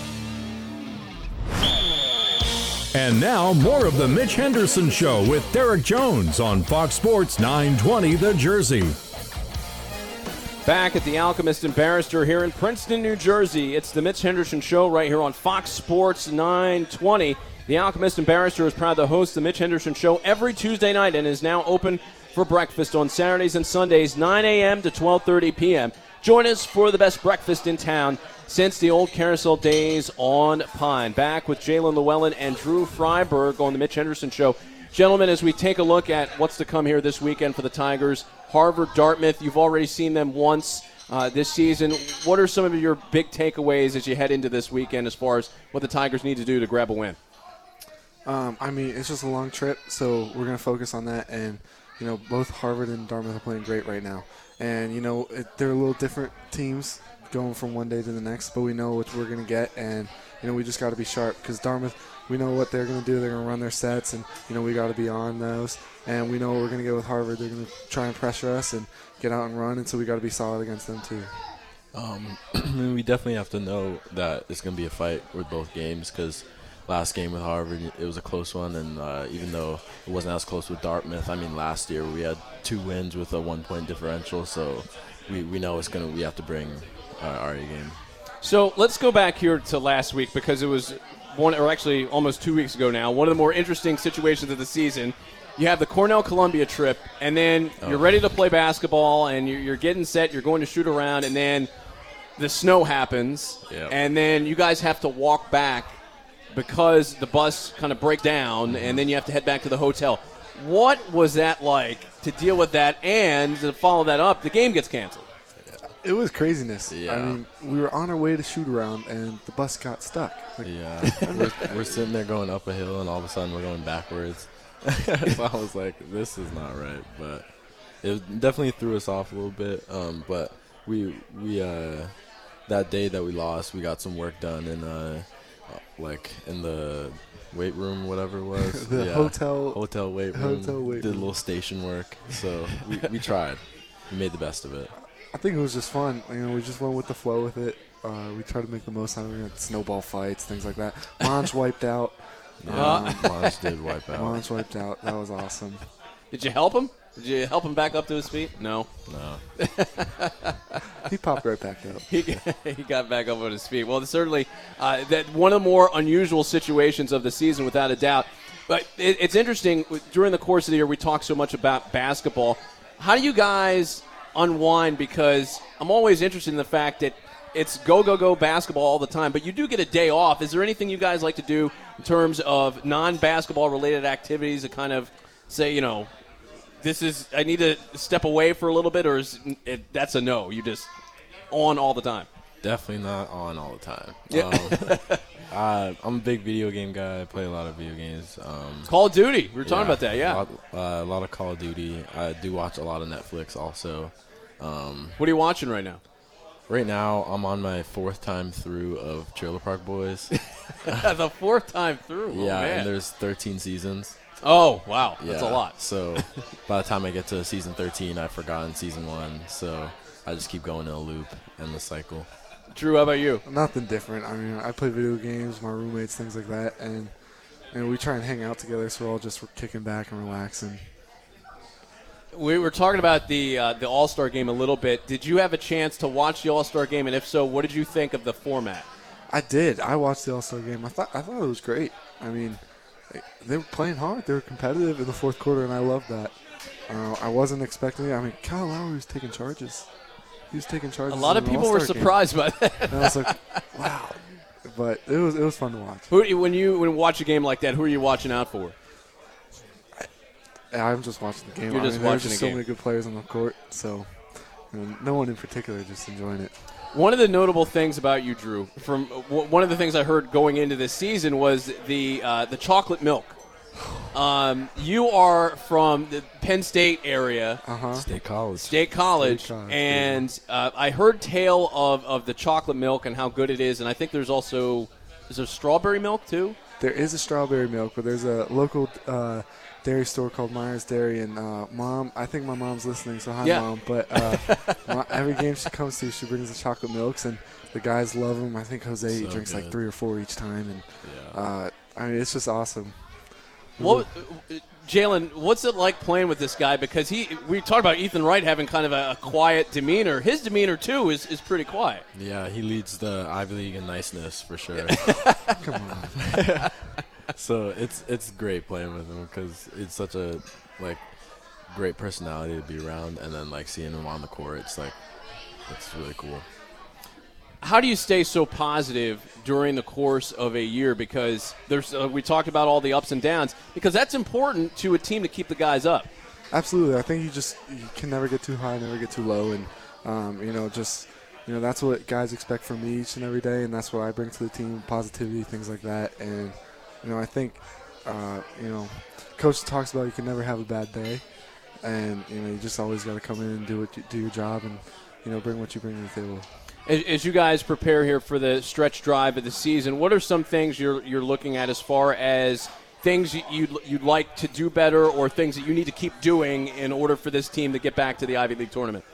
S4: And now, more of the Mitch Henderson Show with Derek Jones on Fox Sports 920 The Jersey.
S5: Back at the Alchemist and Barrister here in Princeton, New Jersey. It's the Mitch Henderson Show right here on Fox Sports 920. The Alchemist and Barrister is proud to host the Mitch Henderson Show every Tuesday night and is now open for breakfast on Saturdays and Sundays, 9 a.m. to 12:30 p.m. Join us for the best breakfast in town since the old carousel days on Pine. Back with Jalen Llewellyn and Drew Freiberg on the Mitch Henderson Show. Gentlemen, as we take a look at what's to come here this weekend for the Tigers, Harvard, Dartmouth, you've already seen them once this season. What are some of your big takeaways as you head into this weekend as far as what the Tigers need to do to grab a win?
S20: It's just a long trip, so we're going to focus on that. And, both Harvard and Dartmouth are playing great right now. And, they're a little different teams going from one day to the next, but we know what we're going to get. And, we just got to be sharp because Dartmouth, we know what they're going to do. They're going to run their sets, and, we got to be on those. And we know what we're going to get with Harvard. They're going to try and pressure us and get out and run, and so we got to be solid against them too.
S21: We definitely have to know that it's going to be a fight with both games because last game with Harvard, it was a close one, and even though it wasn't as close with Dartmouth, last year we had 2 wins with a 1-point differential, so we know we have to bring our A game.
S5: So let's go back here to last week because it was almost 2 weeks ago now, one of the more interesting situations of the season. You have the Cornell-Columbia trip, and then you're ready to play basketball, and you're getting set, you're going to shoot around, and then the snow happens, and then you guys have to walk back because the bus kind of breaks down, and then you have to head back to the hotel. What was that like to deal with that, and to follow that up, the game gets canceled?
S20: It was craziness.
S21: Yeah.
S20: We were on our way to shoot around, and the bus got stuck.
S21: We're sitting there going up a hill, and all of a sudden we're going backwards. So I was like, this is not right. But it definitely threw us off a little bit. But we that day that we lost, we got some work done in the weight room, whatever it was.
S20: Hotel
S21: weight room. Did a little station work. So we tried. We made the best of it.
S20: I think it was just fun. We just went with the flow with it. We tried to make the most out of it. We had snowball fights, things like that. Monch wiped out.
S21: Monch did wipe out.
S20: Monch wiped out. That was awesome.
S5: Did you help him? Did you help him back up to his feet? No.
S20: He popped right back up.
S5: He got back up on his feet. Well, certainly that one of the more unusual situations of the season, without a doubt. But it's interesting. During the course of the year, we talk so much about basketball. How do you guys unwind? Because I'm always interested in the fact that it's go basketball all the time, but you do get a day off. Is there anything you guys like to do in terms of non-basketball related activities to kind of say, I need to step away for a little bit, or that's a no? You just on all the time?
S21: Definitely not on all the time.
S5: Yeah.
S21: I'm a big video game guy. I play a lot of video games.
S5: Call of Duty. We were talking about that, yeah.
S21: A lot of Call of Duty. I do watch a lot of Netflix also.
S5: What are you watching right now?
S21: Right now, I'm on my 4th time through of Trailer Park Boys.
S5: The 4th time through?
S21: Yeah,
S5: man.
S21: And there's 13 seasons.
S5: Oh, wow. That's a lot.
S21: So by the time I get to season 13, I've forgotten season 1. So I just keep going in a loop, endless cycle.
S5: Drew, how about you?
S20: Nothing different. I play video games, my roommates, things like that. And we try and hang out together, so we're all just kicking back and relaxing.
S5: We were talking about the All-Star Game a little bit. Did you have a chance to watch the All-Star Game, and if so, what did you think of the format?
S20: I did. I watched the All-Star Game. I thought it was great. They were playing hard. They were competitive in the 4th quarter, and I loved that. I wasn't expecting it. Kyle Lowry was taking charges. He was taking charges.
S5: A lot of people were surprised by that.
S20: And I was like, wow. But it was fun to watch.
S5: When you watch a game like that, who are you watching out for?
S20: I'm just watching the game.
S5: You're just watching the game.
S20: So many good players on the court, so no one in particular, just enjoying it.
S5: One of the notable things about you, Drew, from one of the things I heard going into this season was the chocolate milk. You are from the Penn State area.
S21: State College.
S5: State College. And I heard tale of the chocolate milk and how good it is, and I think there's also – is there strawberry milk too?
S20: There is a strawberry milk, but there's a local dairy store called Myers Dairy, and Mom, I think my mom's listening, so hi, Mom. But every game she comes to, she brings the chocolate milks, and the guys love them. I think Jose drinks like 3 or 4 each time, and it's just awesome.
S5: Jalen, what's it like playing with this guy? Because we talked about Ethan Wright having kind of a quiet demeanor. His demeanor, too, is pretty quiet.
S21: Yeah, he leads the Ivy League in niceness for sure.
S20: Come on.
S21: So it's great playing with him because it's such a great personality to be around, and then seeing him on the court, it's really cool.
S5: How do you stay so positive during the course of a year? Because we talked about all the ups and downs, because that's important to a team to keep the guys up.
S20: Absolutely. I think you can never get too high, never get too low, and that's what guys expect from me each and every day, and that's what I bring to the team: positivity, things like that. And I think Coach talks about you can never have a bad day, and you just always got to come in and do your job, and bring what you bring to the table.
S5: As you guys prepare here for the stretch drive of the season, what are some things you're looking at as far as things you'd like to do better, or things that you need to keep doing in order for this team to get back to the Ivy League tournament?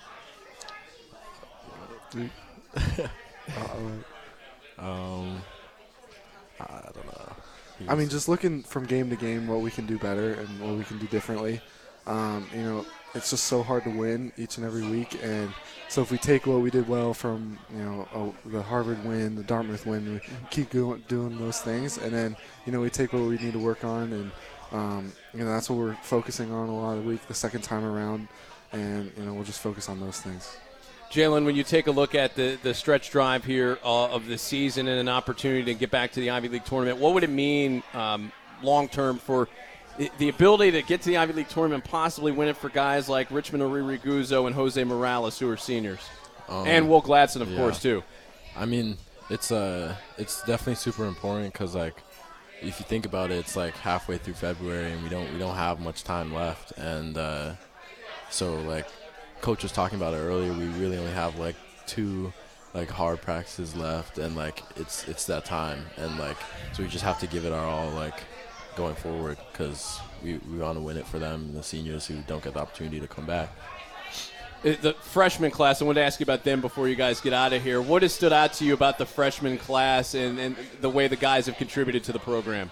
S21: I don't know.
S20: I mean, just looking from game to game what we can do better and what we can do differently. It's just so hard to win each and every week, and so if we take what we did well from the Harvard win, the Dartmouth win, we keep doing those things, and then we take what we need to work on, and that's what we're focusing on a lot of the week, the second time around, and we'll just focus on those things.
S5: Jalen, when you take a look at the stretch drive here of the season and an opportunity to get back to the Ivy League tournament, what would it mean long term for the ability to get to the Ivy League tournament, possibly win it for guys like Richmond Oriri-Guzzo and Jose Morales, who are seniors, and Will Gladson, of course, too?
S21: I mean, it's definitely super important because, if you think about it, it's halfway through February and we don't have much time left, and so Coach was talking about it earlier. We really only have 2 hard practices left, and it's that time, and so we just have to give it our all going forward because we want to win it for them, the seniors who don't get the opportunity to come back.
S5: The freshman class, I wanted to ask you about them before you guys get out of here. What has stood out to you about the freshman class and the way the guys have contributed to the program?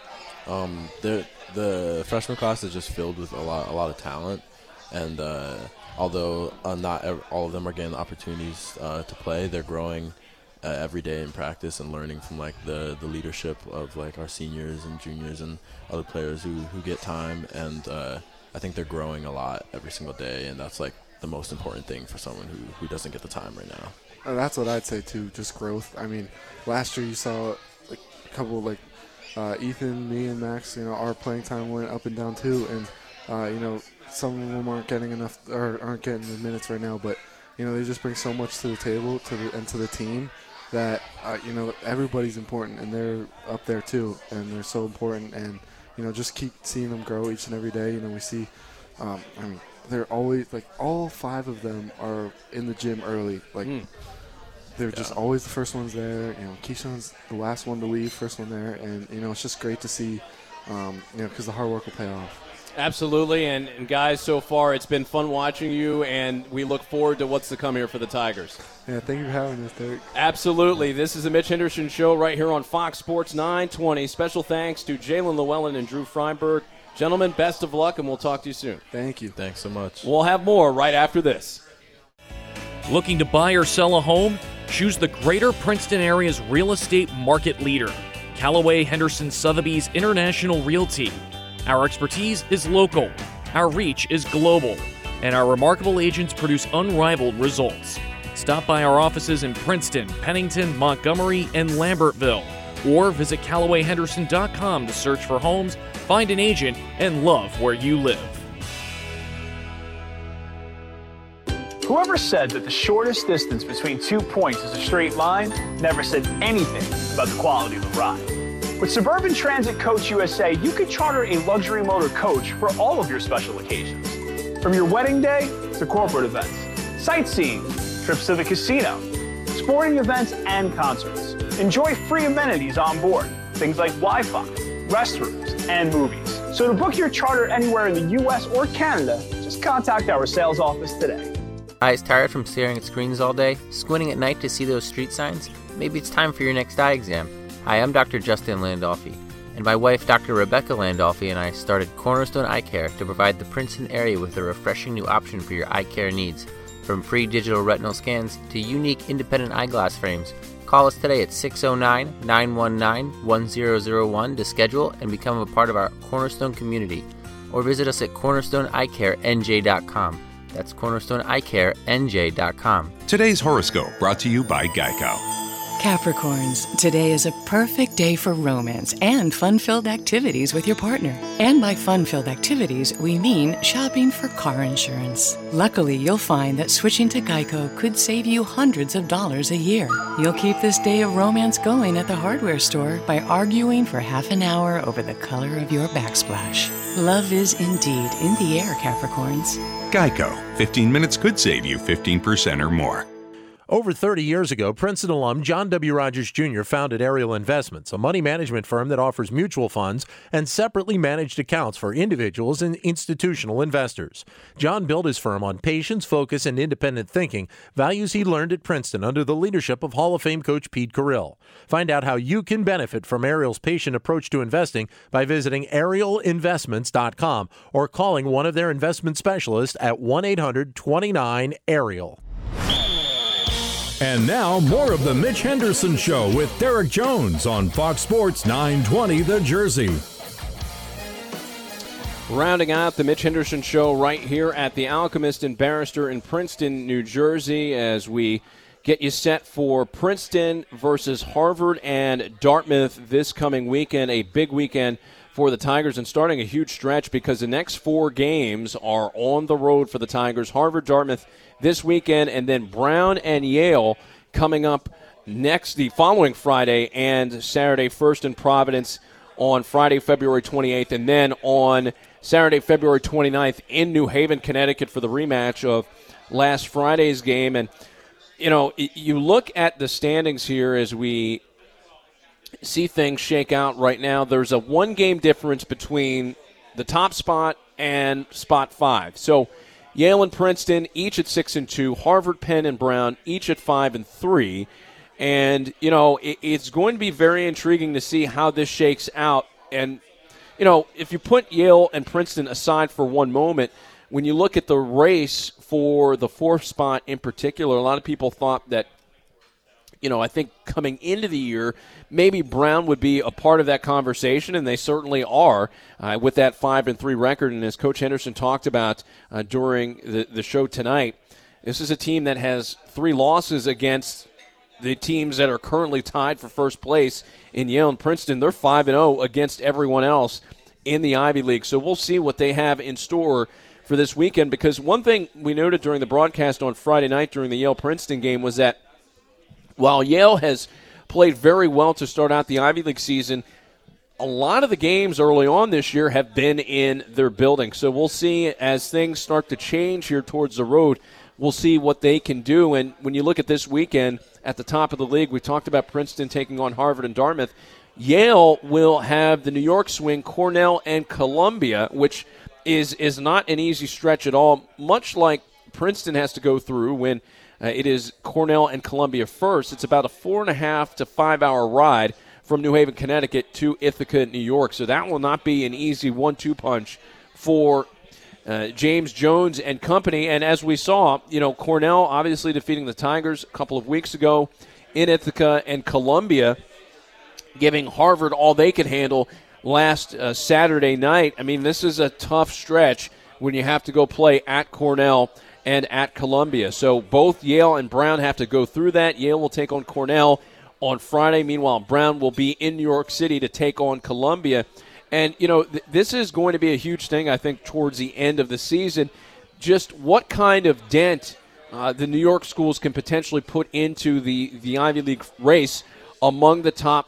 S21: The freshman class is just filled with a lot of talent, and although not all of them are getting opportunities to play, they're growing every day in practice and learning from the leadership of our seniors and juniors and other players who get time, and I think they're growing a lot every single day, and that's the most important thing for someone who doesn't get the time right now.
S20: That's what I'd say too, just growth. I mean, last year you saw a couple Ethan, me, and Max. Our playing time went up and down too, and some of them aren't getting enough or aren't getting the minutes right now, but they just bring so much to the table and to the team that everybody's important, and they're up there too, and they're so important, and just keep seeing them grow each and every day. We see, they're always all 5 of them are in the gym early, they're just always the first ones there. Keyshawn's the last one to leave, first one there, and it's just great to see, because the hard work will pay off.
S5: Absolutely, and guys, so far it's been fun watching you, and we look forward to what's to come here for the Tigers.
S20: Yeah, thank you for having us, Derek.
S5: Absolutely. This is the Mitch Henderson Show right here on Fox Sports 920. Special thanks to Jalen Llewellyn and Drew Freinberg. Gentlemen, best of luck, and we'll talk to you soon.
S20: Thank you.
S21: Thanks so much.
S5: We'll have more right after this.
S10: Looking to buy or sell a home? Choose the Greater Princeton area's real estate market leader, Callaway Henderson Sotheby's International Realty. Our expertise is local, our reach is global, and our remarkable agents produce unrivaled results. Stop by our offices in Princeton, Pennington, Montgomery, and Lambertville, or visit CallawayHenderson.com to search for homes, find an agent, and love where you live.
S8: Whoever said that the shortest distance between 2 points is a straight line never said anything about the quality of the ride. With Suburban Transit Coach USA, you can charter a luxury motor coach for all of your special occasions. From your wedding day to corporate events, sightseeing, trips to the casino, sporting events, and concerts. Enjoy free amenities on board, things like Wi-Fi, restrooms, and movies. So to book your charter anywhere in the U.S. or Canada, just contact our sales office today.
S15: Eyes tired from staring at screens all day? Squinting at night to see those street signs? Maybe it's time for your next eye exam. Hi, I'm Dr. Justin Landolfi. And my wife, Dr. Rebecca Landolfi, and I started Cornerstone Eye Care to provide the Princeton area with a refreshing new option for your eye care needs. From free digital retinal scans to unique independent eyeglass frames, call us today at 609-919-1001 to schedule and become a part of our Cornerstone community. Or visit us at cornerstoneeyecarenj.com. That's cornerstoneeyecarenj.com.
S12: Today's horoscope brought to you by Geico.
S3: Capricorns, today is a perfect day for romance and fun-filled activities with your partner. And by fun-filled activities, we mean shopping for car insurance. Luckily, you'll find that switching to Geico could save you hundreds of dollars a year. You'll keep this day of romance going at the hardware store by arguing for half an hour over the color of your backsplash. Love is indeed in the air, Capricorns.
S12: Geico. 15 minutes could save you 15% or more.
S11: Over 30 years ago, Princeton alum John W. Rogers Jr. founded Ariel Investments, a money management firm that offers mutual funds and separately managed accounts for individuals and institutional investors. John built his firm on patience, focus, and independent thinking, values he learned at Princeton under the leadership of Hall of Fame coach Pete Carril. Find out how you can benefit from Ariel's patient approach to investing by visiting arielinvestments.com or calling one of their investment specialists at 1-800-29-ARIEL.
S4: And now, more of the Mitch Henderson Show with Derek Jones on Fox Sports 920 The Jersey.
S5: Rounding out the Mitch Henderson Show right here at the Alchemist and Barrister in Princeton, New Jersey, as we get you set for Princeton versus Harvard and Dartmouth this coming weekend, a big weekend for the Tigers and starting a huge stretch because the next 4 games are on the road for the Tigers. Harvard, Dartmouth this weekend, and then Brown and Yale coming up the following Friday and Saturday, first in Providence on Friday, February 28th, and then on Saturday, February 29th in New Haven, Connecticut for the rematch of last Friday's game. And, you know, you look at the standings here as we see things shake out right now. There's a 1-game difference between the top spot and spot 5. So Yale and Princeton each at 6-2, Harvard, Penn, and Brown each at 5-3. And, you know, it's going to be very intriguing to see how this shakes out. And, you know, if you put Yale and Princeton aside for one moment, when you look at the race for the 4th spot in particular, a lot of people thought that, you know, I think coming into the year, maybe Brown would be a part of that conversation, and they certainly are with that 5-3 record. And as Coach Henderson talked about during the show tonight, this is a team that has 3 losses against the teams that are currently tied for first place in Yale and Princeton. They're 5-0 against everyone else in the Ivy League. So we'll see what they have in store for this weekend, because one thing we noted during the broadcast on Friday night during the Yale-Princeton game was that while Yale has played very well to start out the Ivy League season, a lot of the games early on this year have been in their building. So we'll see as things start to change here towards the road, we'll see what they can do. And when you look at this weekend at the top of the league, we talked about Princeton taking on Harvard and Dartmouth. Yale will have the New York swing, Cornell and Columbia, which is not an easy stretch at all, much like Princeton has to go through when it is Cornell and Columbia first. It's about a 4.5 to 5 hour ride from New Haven, Connecticut to Ithaca, New York. So that will not be an easy 1-2 punch for James Jones and company. And as we saw, you know, Cornell obviously defeating the Tigers a couple of weeks ago in Ithaca, and Columbia giving Harvard all they could handle last Saturday night. I mean, this is a tough stretch when you have to go play at Cornell and at Columbia. So both Yale and Brown have to go through that. Yale will take on Cornell on Friday. Meanwhile, Brown will be in New York City to take on Columbia. And, you know, this is going to be a huge thing, I think, towards the end of the season. Just what kind of dent the New York schools can potentially put into the Ivy League race among the top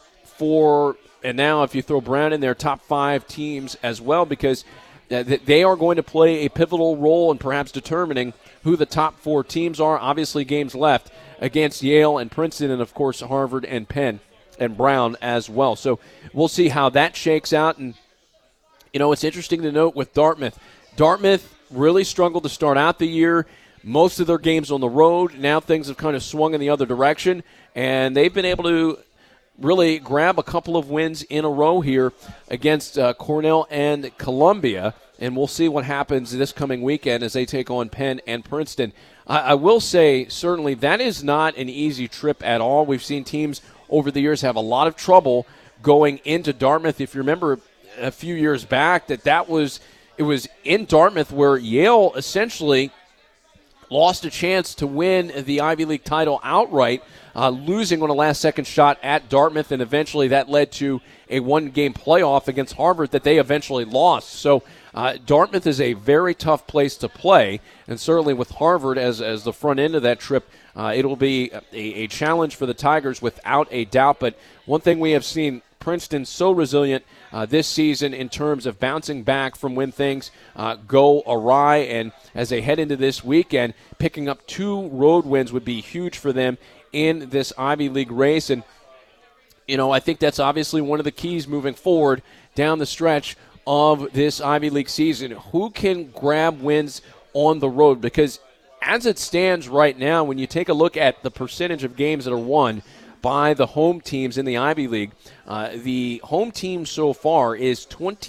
S5: 4, and now if you throw Brown in there, top 5 teams as well, because they are going to play a pivotal role in perhaps determining who the top 4 teams are. Obviously, games left against Yale and Princeton, and, of course, Harvard and Penn and Brown as well. So we'll see how that shakes out. And, you know, it's interesting to note with Dartmouth. Dartmouth really struggled to start out the year. Most of their games on the road. Now things have kind of swung in the other direction, and they've been able to really grab a couple of wins in a row here against Cornell and Columbia, and we'll see what happens this coming weekend as they take on Penn and Princeton. I will say, certainly, that is not an easy trip at all. We've seen teams over the years have a lot of trouble going into Dartmouth. If you remember a few years back, it was in Dartmouth where Yale essentially lost a chance to win the Ivy League title outright, losing on a last-second shot at Dartmouth, and eventually that led to a one-game playoff against Harvard that they eventually lost. So Dartmouth is a very tough place to play, and certainly with Harvard as the front end of that trip, it'll be a challenge for the Tigers without a doubt. But one thing we have seen, Princeton so resilient this season in terms of bouncing back from when things go awry, and as they head into this weekend, picking up 2 road wins would be huge for them in this Ivy League race. And, I think that's obviously one of the keys moving forward down the stretch of this Ivy League season. Who can grab wins on the road? Because as it stands right now, when you take a look at the percentage of games that are won by the home teams in the Ivy League, the home team so far is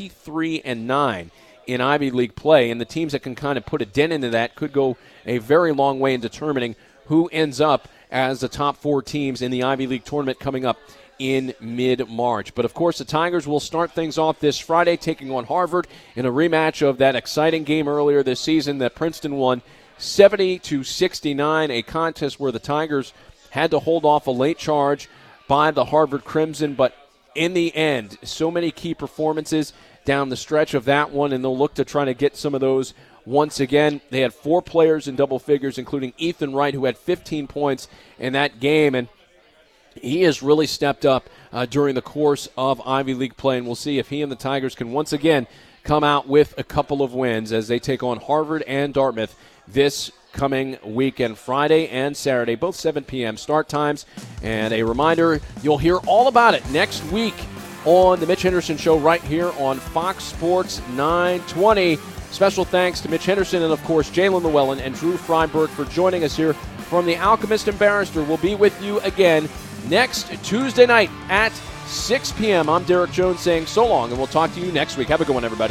S5: 23-9 in Ivy League play, and the teams that can kind of put a dent into that could go a very long way in determining who ends up as the top 4 teams in the Ivy League tournament coming up in mid-March. But, of course, the Tigers will start things off this Friday, taking on Harvard in a rematch of that exciting game earlier this season that Princeton won 70-69, a contest where the Tigers had to hold off a late charge by the Harvard Crimson. But in the end, so many key performances down the stretch of that one, and they'll look to try to get some of those once again. They had 4 players in double figures, including Ethan Wright, who had 15 points in that game, and he has really stepped up during the course of Ivy League play, and we'll see if he and the Tigers can once again come out with a couple of wins as they take on Harvard and Dartmouth this coming weekend, Friday and Saturday, both 7 p.m. start times. And a reminder, you'll hear all about it next week on the Mitch Henderson Show right here on Fox Sports 920. Special thanks to Mitch Henderson and, of course, Jalen Llewellyn and Drew Freiberg for joining us here from the Alchemist and Barrister. We'll be with you again next Tuesday night at 6 p.m. I'm Derek Jones saying so long, and we'll talk to you next week. Have a good one, everybody.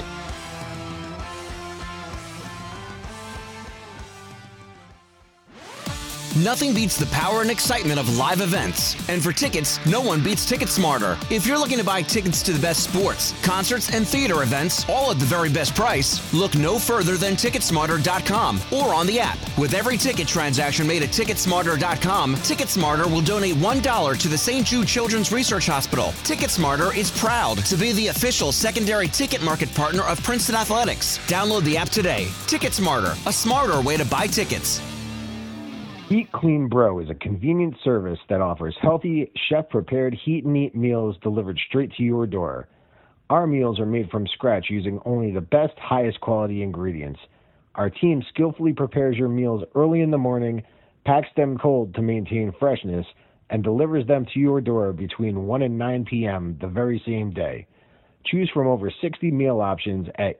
S2: Nothing beats the power and excitement of live events. And for tickets, no one beats TicketSmarter. If you're looking to buy tickets to the best sports, concerts, and theater events, all at the very best price, look no further than TicketSmarter.com or on the app. With every ticket transaction made at TicketSmarter.com, TicketSmarter will donate $1 to the St. Jude Children's Research Hospital. TicketSmarter is proud to be the official secondary ticket market partner of Princeton Athletics. Download the app today. TicketSmarter, a smarter way to buy tickets.
S9: Eat Clean Bro is a convenient service that offers healthy, chef-prepared heat and eat meals delivered straight to your door. Our meals are made from scratch using only the best, highest quality ingredients. Our team skillfully prepares your meals early in the morning, packs them cold to maintain freshness, and delivers them to your door between 1 and 9 p.m. the very same day. Choose from over 60 meal options at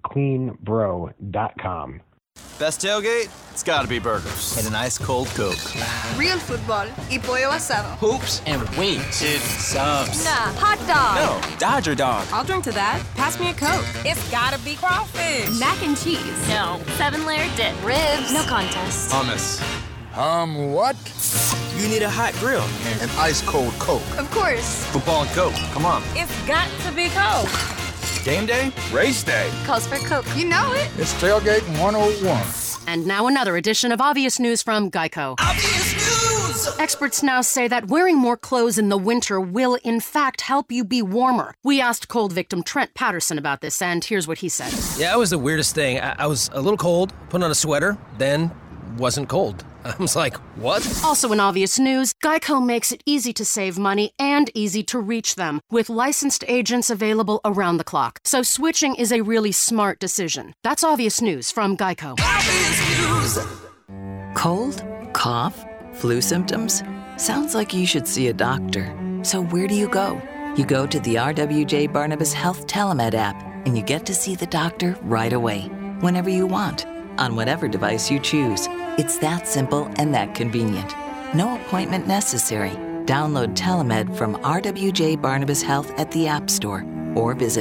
S9: eatcleanbro.com.
S16: Best tailgate? It's gotta be burgers. And an ice cold Coke.
S17: Real football y pollo asado.
S22: Hoops and wings. Dude, subs.
S17: Nah, hot dog.
S22: No, Dodger dog.
S17: I'll drink to that. Pass me a Coke. It's gotta be crawfish. Mac and cheese.
S18: No, 7-layer dip.
S17: Ribs. No contest.
S16: Hummus.
S19: What?
S22: You need a hot grill.
S19: An ice cold Coke.
S17: Of course.
S16: Football and Coke. Come on.
S17: It's got to be Coke.
S16: Game day? Race day.
S17: Calls for Coke. You know it.
S19: It's Tailgating 101.
S23: And now another edition of Obvious News from Geico.
S22: Obvious News!
S23: Experts now say that wearing more clothes in the winter will, in fact, help you be warmer. We asked cold victim Trent Patterson about this, and here's what he said.
S24: Yeah, it was the weirdest thing. I was a little cold, put on a sweater, then wasn't cold. I was like, what?
S23: Also in Obvious News, Geico makes it easy to save money and easy to reach them, with licensed agents available around the clock. So switching is a really smart decision. That's Obvious News from Geico.
S22: Obvious News!
S1: Cold? Cough? Flu symptoms? Sounds like you should see a doctor. So where do you go? You go to the RWJ Barnabas Health Telemed app, and you get to see the doctor right away, whenever you want, on whatever device you choose. It's that simple and that convenient. No appointment necessary. Download Telemed from RWJ Barnabas Health at the App Store or visit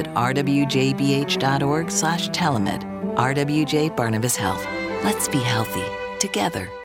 S1: rwjbh.org/telemed. RWJ Barnabas Health. Let's be healthy together.